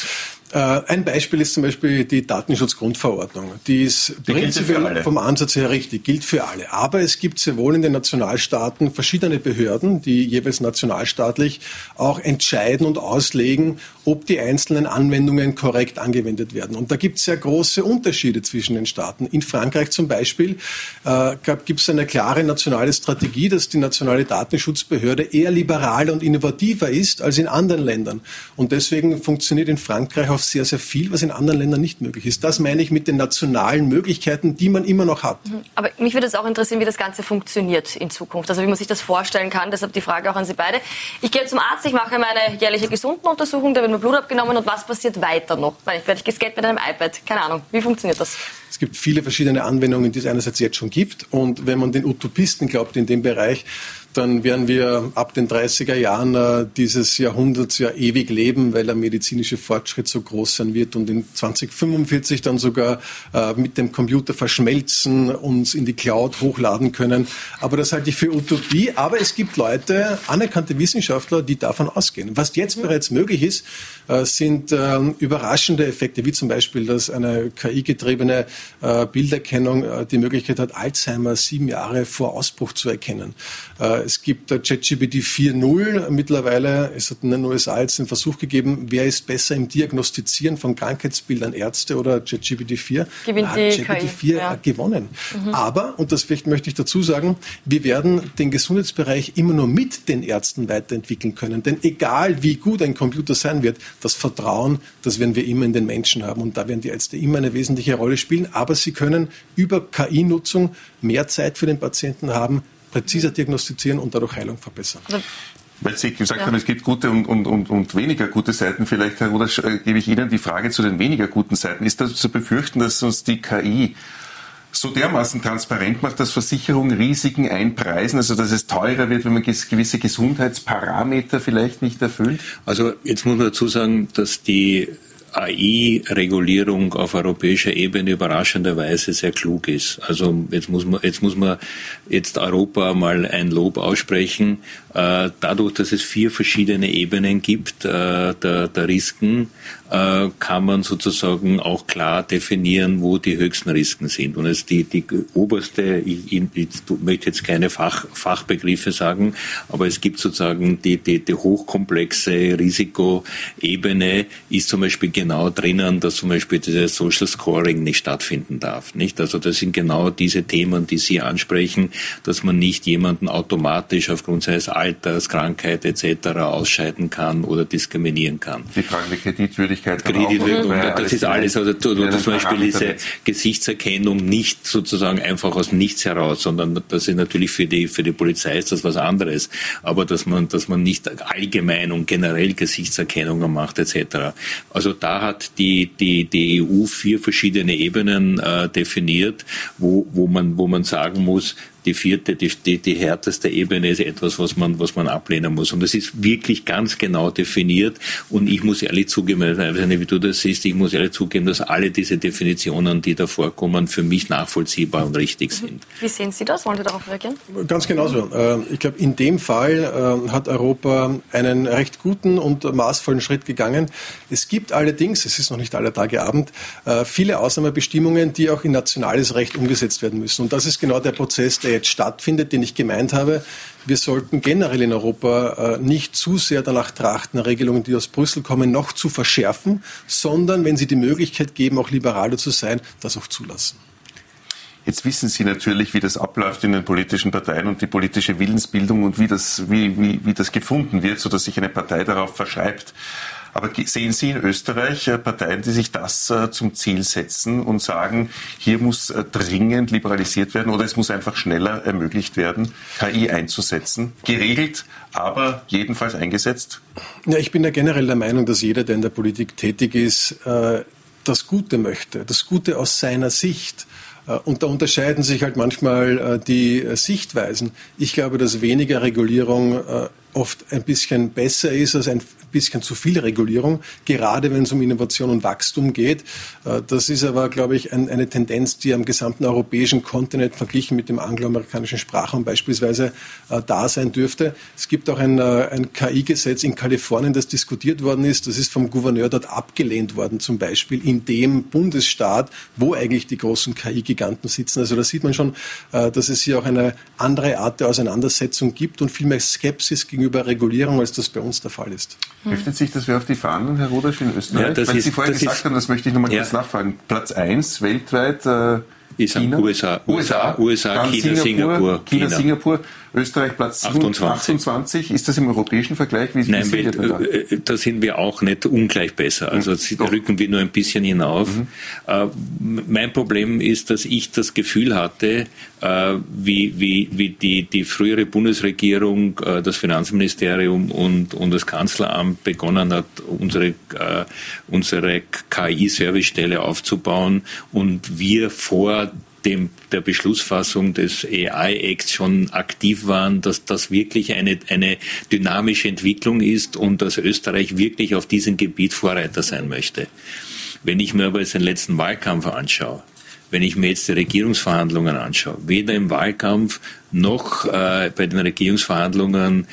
Ein Beispiel ist zum Beispiel die Datenschutzgrundverordnung. Die ist prinzipiell vom Ansatz her richtig, gilt für alle. Aber es gibt sehr wohl in den Nationalstaaten verschiedene Behörden, die jeweils nationalstaatlich auch entscheiden und auslegen, ob die einzelnen Anwendungen korrekt angewendet werden. Und da gibt es sehr große Unterschiede zwischen den Staaten. In Frankreich zum Beispiel gibt es eine klare nationale Strategie, dass die nationale Datenschutzbehörde eher liberaler und innovativer ist als in anderen Ländern. Und deswegen funktioniert in Frankreich auf sehr, sehr viel, was in anderen Ländern nicht möglich ist. Das meine ich mit den nationalen Möglichkeiten, die man immer noch hat. Aber mich würde es auch interessieren, wie das Ganze funktioniert in Zukunft. Also wie man sich das vorstellen kann. Deshalb die Frage auch an Sie beide. Ich gehe zum Arzt, ich mache meine jährliche Gesundenuntersuchung, da wird mir Blut abgenommen und was passiert weiter noch? Weil werde ich gescannt mit einem iPad? Keine Ahnung. Wie funktioniert das? Es gibt viele verschiedene Anwendungen, die es einerseits jetzt schon gibt. Und wenn man den Utopisten glaubt in dem Bereich, dann werden wir ab den 30er Jahren dieses Jahrhunderts ja ewig leben, weil der medizinische Fortschritt so groß sein wird und in 2045 dann sogar mit dem Computer verschmelzen, uns in die Cloud hochladen können. Aber das halte ich für Utopie. Aber es gibt Leute, anerkannte Wissenschaftler, die davon ausgehen. Was jetzt bereits möglich ist, sind überraschende Effekte, wie zum Beispiel, dass eine KI-getriebene Bilderkennung die Möglichkeit hat, Alzheimer 7 Jahre vor Ausbruch zu erkennen. Es gibt ChatGPT 4.0 mittlerweile. Es hat in den USA jetzt den Versuch gegeben, wer ist besser im Diagnostizieren von Krankheitsbildern, Ärzte oder ChatGPT 4? Gewinnt hat ChatGPT 4 gewonnen. Aber, und das möchte ich dazu sagen, wir werden den Gesundheitsbereich immer nur mit den Ärzten weiterentwickeln können. Denn egal wie gut ein Computer sein wird, das Vertrauen, das werden wir immer in den Menschen haben. Und da werden die Ärzte immer eine wesentliche Rolle spielen. Aber sie können über KI-Nutzung mehr Zeit für den Patienten haben, präziser diagnostizieren und dadurch Heilung verbessern. Weil Sie gesagt haben, es gibt gute und weniger gute Seiten. Vielleicht, Herr Rudasch, gebe ich Ihnen die Frage zu den weniger guten Seiten. Ist das zu befürchten, dass uns die KI so dermaßen transparent macht, dass Versicherungen Risiken einpreisen, also dass es teurer wird, wenn man gewisse Gesundheitsparameter vielleicht nicht erfüllt? Also jetzt muss man dazu sagen, dass die AI-Regulierung auf europäischer Ebene überraschenderweise sehr klug ist. Also jetzt muss man Europa mal ein Lob aussprechen. Dadurch, dass es 4 verschiedene Ebenen gibt der Risiken, kann man sozusagen auch klar definieren, wo die höchsten Risiken sind. Und es die oberste, ich möchte jetzt keine Fachbegriffe sagen, aber es gibt sozusagen die hochkomplexe Risikoebene ist zum Beispiel genau drinnen, dass zum Beispiel dieses Social Scoring nicht stattfinden darf. Nicht? Also das sind genau diese Themen, die Sie ansprechen, dass man nicht jemanden automatisch aufgrund seines Alters, Krankheit etc. ausscheiden kann oder diskriminieren kann. Die Frage der Kreditwürdigkeit. Das ist alles, also zum Beispiel diese Gesichtserkennung nicht sozusagen einfach aus nichts heraus, sondern das ist natürlich für die Polizei ist das was anderes, aber dass man nicht allgemein und generell Gesichtserkennungen macht etc. Also da hat die EU 4 verschiedene Ebenen definiert, wo man sagen muss, die 4., die härteste Ebene ist etwas, was man ablehnen muss. Und das ist wirklich ganz genau definiert. Und ich muss ehrlich zugeben, ich weiß nicht, wie du das siehst, ich muss ehrlich zugeben, dass alle diese Definitionen, die da vorkommen, für mich nachvollziehbar und richtig sind. Wie sehen Sie das? Wollen Sie darauf reagieren? Ganz genauso. Ich glaube, in dem Fall hat Europa einen recht guten und maßvollen Schritt gegangen. Es gibt allerdings, es ist noch nicht aller Tage Abend, viele Ausnahmebestimmungen, die auch in nationales Recht umgesetzt werden müssen. Und das ist genau der Prozess, der jetzt stattfindet, den ich gemeint habe. Wir sollten generell in Europa nicht zu sehr danach trachten, Regelungen, die aus Brüssel kommen, noch zu verschärfen, sondern, wenn sie die Möglichkeit geben, auch liberaler zu sein, das auch zulassen. Jetzt wissen Sie natürlich, wie das abläuft in den politischen Parteien und die politische Willensbildung und wie das gefunden wird, sodass sich eine Partei darauf verschreibt. Aber sehen Sie in Österreich Parteien, die sich das zum Ziel setzen und sagen, hier muss dringend liberalisiert werden oder es muss einfach schneller ermöglicht werden, KI einzusetzen? Geregelt, aber jedenfalls eingesetzt? Ja, ich bin ja generell der Meinung, dass jeder, der in der Politik tätig ist, das Gute möchte, das Gute aus seiner Sicht. Und da unterscheiden sich halt manchmal die Sichtweisen. Ich glaube, dass weniger Regulierung oft ein bisschen besser ist als ein bisschen zu viel Regulierung, gerade wenn es um Innovation und Wachstum geht. Das ist aber, glaube ich, eine Tendenz, die am gesamten europäischen Kontinent verglichen mit dem angloamerikanischen Sprachraum beispielsweise da sein dürfte. Es gibt auch ein KI-Gesetz in Kalifornien, das diskutiert worden ist. Das ist vom Gouverneur dort abgelehnt worden, zum Beispiel in dem Bundesstaat, wo eigentlich die großen KI-Giganten sitzen. Also da sieht man schon, dass es hier auch eine andere Art der Auseinandersetzung gibt und viel mehr Skepsis gegenüber Regulierung, als das bei uns der Fall ist. Heftet sich das wer auf die Fahnen, Herr Rodasch, in Österreich? Ja, weil Sie vorher gesagt haben, das möchte ich nochmal kurz nachfragen. Platz 1 weltweit ist China? USA, China, Singapur. Österreich Platz 28. Ist das im europäischen Vergleich? Nein, da sind wir auch nicht ungleich besser. Also rücken wir nur ein bisschen hinauf. Mein Problem ist, dass ich das Gefühl hatte, wie die frühere Bundesregierung, das Finanzministerium und das Kanzleramt begonnen hat, unsere KI-Servicestelle aufzubauen und wir vor der Beschlussfassung des AI-Acts schon aktiv waren, dass das wirklich eine dynamische Entwicklung ist und dass Österreich wirklich auf diesem Gebiet Vorreiter sein möchte. Wenn ich mir aber jetzt den letzten Wahlkampf anschaue, wenn ich mir jetzt die Regierungsverhandlungen anschaue, weder im Wahlkampf noch bei den Regierungsverhandlungen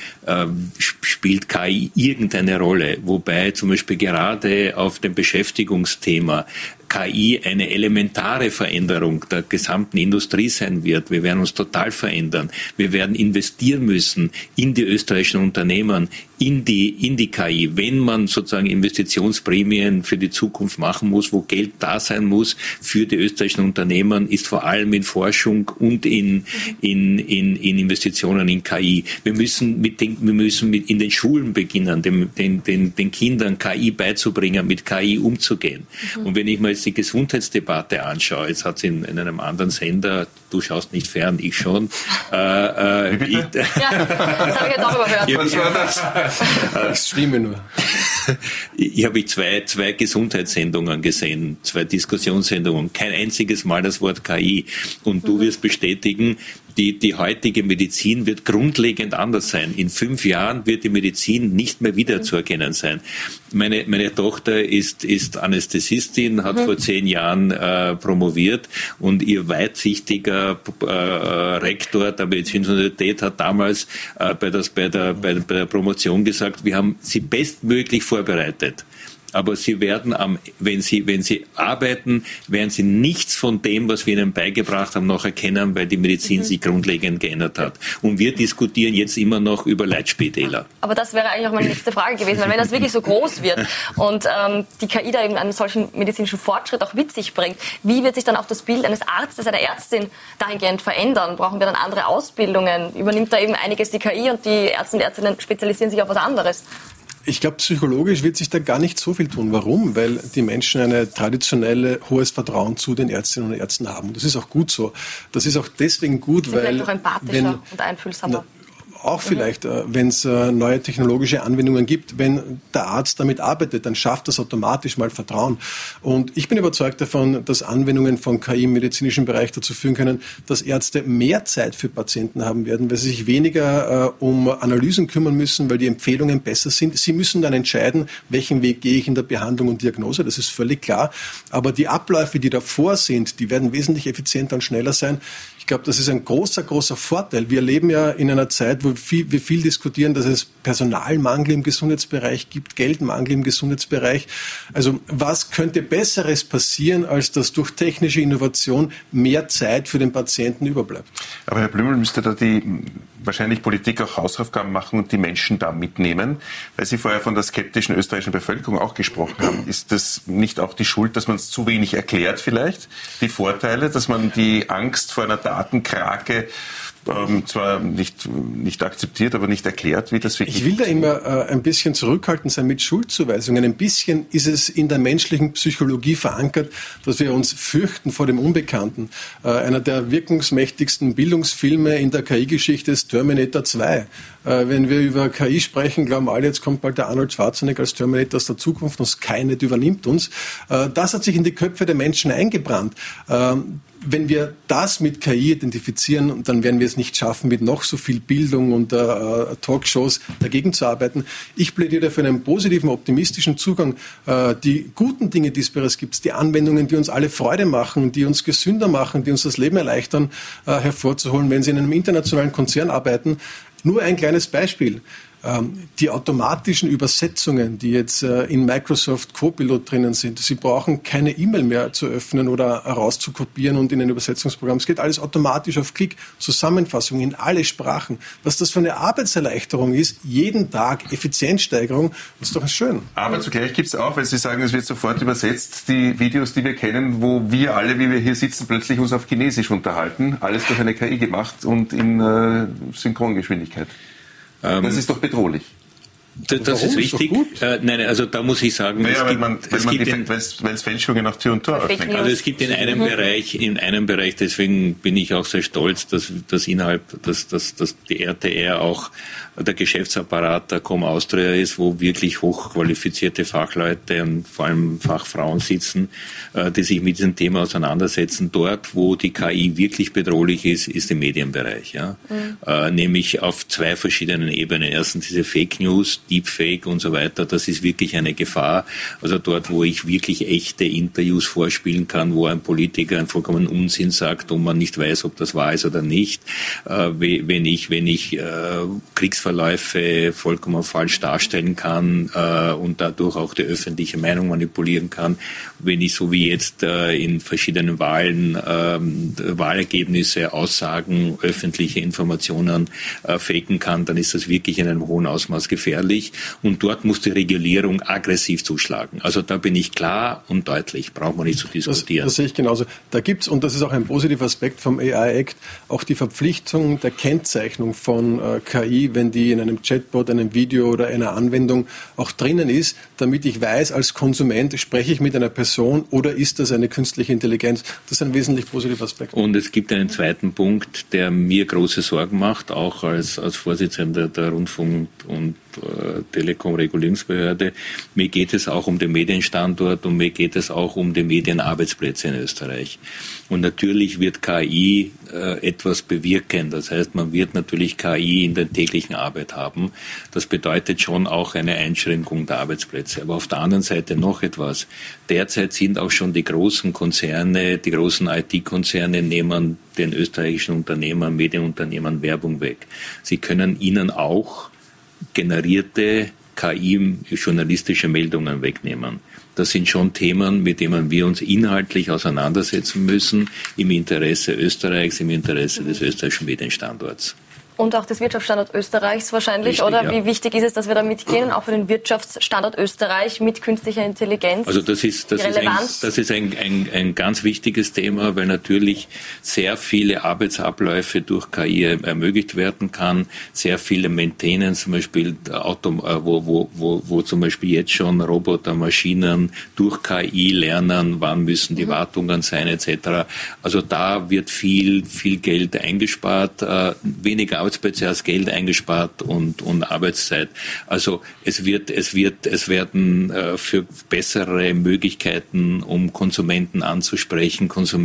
spielt KI irgendeine Rolle, wobei zum Beispiel gerade auf dem Beschäftigungsthema KI eine elementare Veränderung der gesamten Industrie sein wird. Wir werden uns total verändern. Wir werden investieren müssen in die österreichischen Unternehmen, in die KI. Wenn man sozusagen Investitionsprämien für die Zukunft machen muss, wo Geld da sein muss für die österreichischen Unternehmen, ist vor allem in Forschung und in Investitionen in KI. Wir müssen in den Schulen beginnen, den Kindern KI beizubringen, mit KI umzugehen. Und wenn ich mir jetzt die Gesundheitsdebatte anschaue, jetzt hat es in einem anderen Sender, du schaust nicht fern, ich schon. Das habe ich jetzt auch überhört. Was war das? Das stimme nur. Ich habe zwei Gesundheitssendungen gesehen, 2 Diskussionssendungen, kein einziges Mal das Wort KI. Und du wirst bestätigen, die heutige Medizin wird grundlegend anders sein. In 5 Jahren wird die Medizin nicht mehr wiederzuerkennen sein. Meine Tochter ist Anästhesistin, hat vor 10 Jahren promoviert und ihr weitsichtiger Rektor der Medizinischen Universität hat damals bei der Promotion gesagt, wir haben sie bestmöglich vorbereitet. Aber sie werden wenn sie arbeiten, werden sie nichts von dem, was wir ihnen beigebracht haben, noch erkennen, weil die Medizin sich grundlegend geändert hat. Und wir diskutieren jetzt immer noch über Leitspitäler. Aber das wäre eigentlich auch meine nächste Frage gewesen, weil wenn das wirklich so groß wird und die KI da eben einen solchen medizinischen Fortschritt auch mit sich bringt, wie wird sich dann auch das Bild eines Arztes, einer Ärztin dahingehend verändern? Brauchen wir dann andere Ausbildungen? Übernimmt da eben einiges die KI und die Ärzte und Ärztinnen spezialisieren sich auf was anderes? Ich glaube, psychologisch wird sich da gar nicht so viel tun. Warum? Weil die Menschen eine traditionelle hohes Vertrauen zu den Ärztinnen und Ärzten haben. Und das ist auch gut so. Das ist auch deswegen gut, Sie sind vielleicht auch empathischer und einfühlsamer. Auch vielleicht, wenn es neue technologische Anwendungen gibt, wenn der Arzt damit arbeitet, dann schafft das automatisch mal Vertrauen. Und ich bin überzeugt davon, dass Anwendungen von KI im medizinischen Bereich dazu führen können, dass Ärzte mehr Zeit für Patienten haben werden, weil sie sich weniger um Analysen kümmern müssen, weil die Empfehlungen besser sind. Sie müssen dann entscheiden, welchen Weg gehe ich in der Behandlung und Diagnose, das ist völlig klar. Aber die Abläufe, die davor sind, die werden wesentlich effizienter und schneller sein. Ich glaube, das ist ein großer, großer Vorteil. Wir leben ja in einer Zeit, wo wir viel diskutieren, dass es Personalmangel im Gesundheitsbereich gibt, Geldmangel im Gesundheitsbereich. Also was könnte Besseres passieren, als dass durch technische Innovation mehr Zeit für den Patienten überbleibt? Aber Herr Blümel, müsste da die wahrscheinlich Politik auch Hausaufgaben machen und die Menschen da mitnehmen, weil Sie vorher von der skeptischen österreichischen Bevölkerung auch gesprochen haben. Ist das nicht auch die Schuld, dass man es zu wenig erklärt vielleicht? Die Vorteile, dass man die Angst vor einer Datenkrake zwar nicht akzeptiert, aber nicht erklärt, wie das wirklich Ich will da immer ein bisschen zurückhaltend sein mit Schuldzuweisungen. Ein bisschen ist es in der menschlichen Psychologie verankert, dass wir uns fürchten vor dem Unbekannten. Einer der wirkungsmächtigsten Bildungsfilme in der KI-Geschichte ist Terminator 2. Wenn wir über KI sprechen, glauben alle, jetzt kommt bald der Arnold Schwarzenegger als Terminator aus der Zukunft und Skynet übernimmt uns. Das hat sich in die Köpfe der Menschen eingebrannt. wenn wir das mit KI identifizieren, dann werden wir es nicht schaffen, mit noch so viel Bildung und Talkshows dagegen zu arbeiten. Ich plädiere für einen positiven, optimistischen Zugang. Die guten Dinge, die es bereits gibt, die Anwendungen, die uns alle Freude machen, die uns gesünder machen, die uns das Leben erleichtern, hervorzuholen, wenn Sie in einem internationalen Konzern arbeiten. Nur ein kleines Beispiel. Die automatischen Übersetzungen, die jetzt in Microsoft Copilot drinnen sind, Sie brauchen keine E-Mail mehr zu öffnen oder herauszukopieren und in ein Übersetzungsprogramm. Es geht alles automatisch auf Klick, Zusammenfassung in alle Sprachen. Was das für eine Arbeitserleichterung ist, jeden Tag Effizienzsteigerung, das ist doch schön. Aber zugleich gibt es auch, weil Sie sagen, es wird sofort übersetzt, die Videos, die wir kennen, wo wir alle, wie wir hier sitzen, plötzlich uns auf Chinesisch unterhalten. Alles durch eine KI gemacht und in Synchrongeschwindigkeit. Das ist doch bedrohlich. Das ist richtig. Nein, also da muss ich sagen, weil es Fälschungen nach Tür und Tor öffnen kann. Also es gibt in einem Bereich, deswegen bin ich auch sehr stolz, dass die RTR auch der Geschäftsapparat der Com Austria ist, wo wirklich hochqualifizierte Fachleute und vor allem Fachfrauen sitzen, die sich mit diesem Thema auseinandersetzen. Dort, wo die KI wirklich bedrohlich ist, ist im Medienbereich. Ja? Nämlich auf zwei verschiedenen Ebenen. Erstens diese Fake News, Deepfake und so weiter, das ist wirklich eine Gefahr. Also dort, wo ich wirklich echte Interviews vorspielen kann, wo ein Politiker einen vollkommenen Unsinn sagt und man nicht weiß, ob das wahr ist oder nicht. Wenn ich Kriegsverläufe vollkommen falsch darstellen kann und dadurch auch die öffentliche Meinung manipulieren kann, wenn ich so wie jetzt in verschiedenen Wahlen Wahlergebnisse, Aussagen, öffentliche Informationen faken kann, dann ist das wirklich in einem hohen Ausmaß gefährlich. Und dort muss die Regulierung aggressiv zuschlagen. Also da bin ich klar und deutlich, braucht man nicht zu diskutieren. Das sehe ich genauso. Da gibt's, und das ist auch ein positiver Aspekt vom AI Act, auch die Verpflichtung der Kennzeichnung von KI, wenn die in einem Chatbot, einem Video oder einer Anwendung auch drinnen ist, damit ich weiß, als Konsument, spreche ich mit einer Person oder ist das eine künstliche Intelligenz? Das ist ein wesentlich positiver Aspekt. Und es gibt einen zweiten Punkt, der mir große Sorgen macht, auch als Vorsitzender der Rundfunk- und Telekom-Regulierungsbehörde. Mir geht es auch um den Medienstandort und mir geht es auch um die Medienarbeitsplätze in Österreich. Und natürlich wird KI etwas bewirken. Das heißt, man wird natürlich KI in der täglichen Arbeit haben. Das bedeutet schon auch eine Einschränkung der Arbeitsplätze. Aber auf der anderen Seite noch etwas. Derzeit sind auch schon die großen Konzerne, die großen IT-Konzerne nehmen den österreichischen Unternehmern, Medienunternehmern Werbung weg. Sie können ihnen auch generierte KI-journalistische Meldungen wegnehmen. Das sind schon Themen, mit denen wir uns inhaltlich auseinandersetzen müssen, im Interesse Österreichs, im Interesse des österreichischen Medienstandorts. Und auch des Wirtschaftsstandort Österreichs wahrscheinlich, Richtig, oder? Ja. Wie wichtig ist es, dass wir da mitgehen, auch für den Wirtschaftsstandort Österreich mit künstlicher Intelligenz? Also das ist ein ganz wichtiges Thema, weil natürlich sehr viele Arbeitsabläufe durch KI ermöglicht werden kann, sehr viele Maintenance, zum Beispiel wo zum Beispiel jetzt schon Roboter, Maschinen durch KI lernen, wann müssen die Wartungen sein etc. Also da wird viel Geld eingespart, weniger Arbeitsplätze als Geld eingespart und Arbeitszeit. Also es werden für bessere Möglichkeiten, um Konsumenten anzusprechen,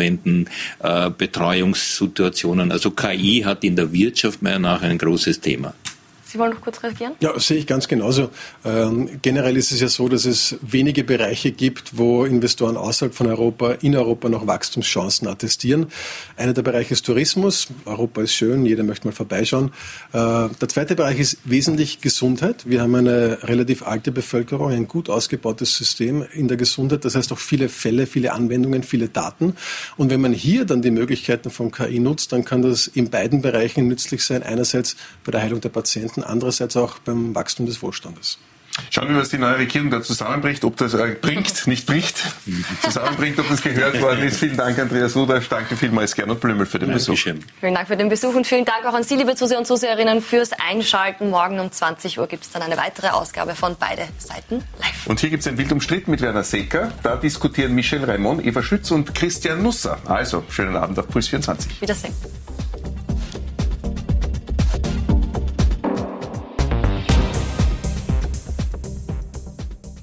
Konsumentenbetreuungssituationen. Also KI hat in der Wirtschaft meiner Meinung nach ein großes Thema. Sie wollen noch kurz reagieren? Ja, sehe ich ganz genauso. Generell ist es ja so, dass es wenige Bereiche gibt, wo Investoren außerhalb von Europa, in Europa noch Wachstumschancen attestieren. Einer der Bereiche ist Tourismus. Europa ist schön, jeder möchte mal vorbeischauen. Der zweite Bereich ist wesentlich Gesundheit. Wir haben eine relativ alte Bevölkerung, ein gut ausgebautes System in der Gesundheit. Das heißt auch viele Fälle, viele Anwendungen, viele Daten. Und wenn man hier dann die Möglichkeiten von KI nutzt, dann kann das in beiden Bereichen nützlich sein. Einerseits bei der Heilung der Patienten, andererseits auch beim Wachstum des Wohlstandes. Schauen wir, was die neue Regierung da zusammenbricht, ob das zusammenbringt, ob das gehört worden ist. Vielen Dank, Andreas Rudasch. Danke vielmals, Gernot Blümel, für den Besuch. Vielen Dank für den Besuch und vielen Dank auch an Sie, liebe Zuseher und Zuseherinnen, fürs Einschalten. Morgen um 20 Uhr gibt es dann eine weitere Ausgabe von Beide Seiten live. Und hier gibt es ein Wild umstritten mit Werner Secker. Da diskutieren Michel Raimond, Eva Schütz und Christian Nusser. Also, schönen Abend auf Puls 24. Wiedersehen.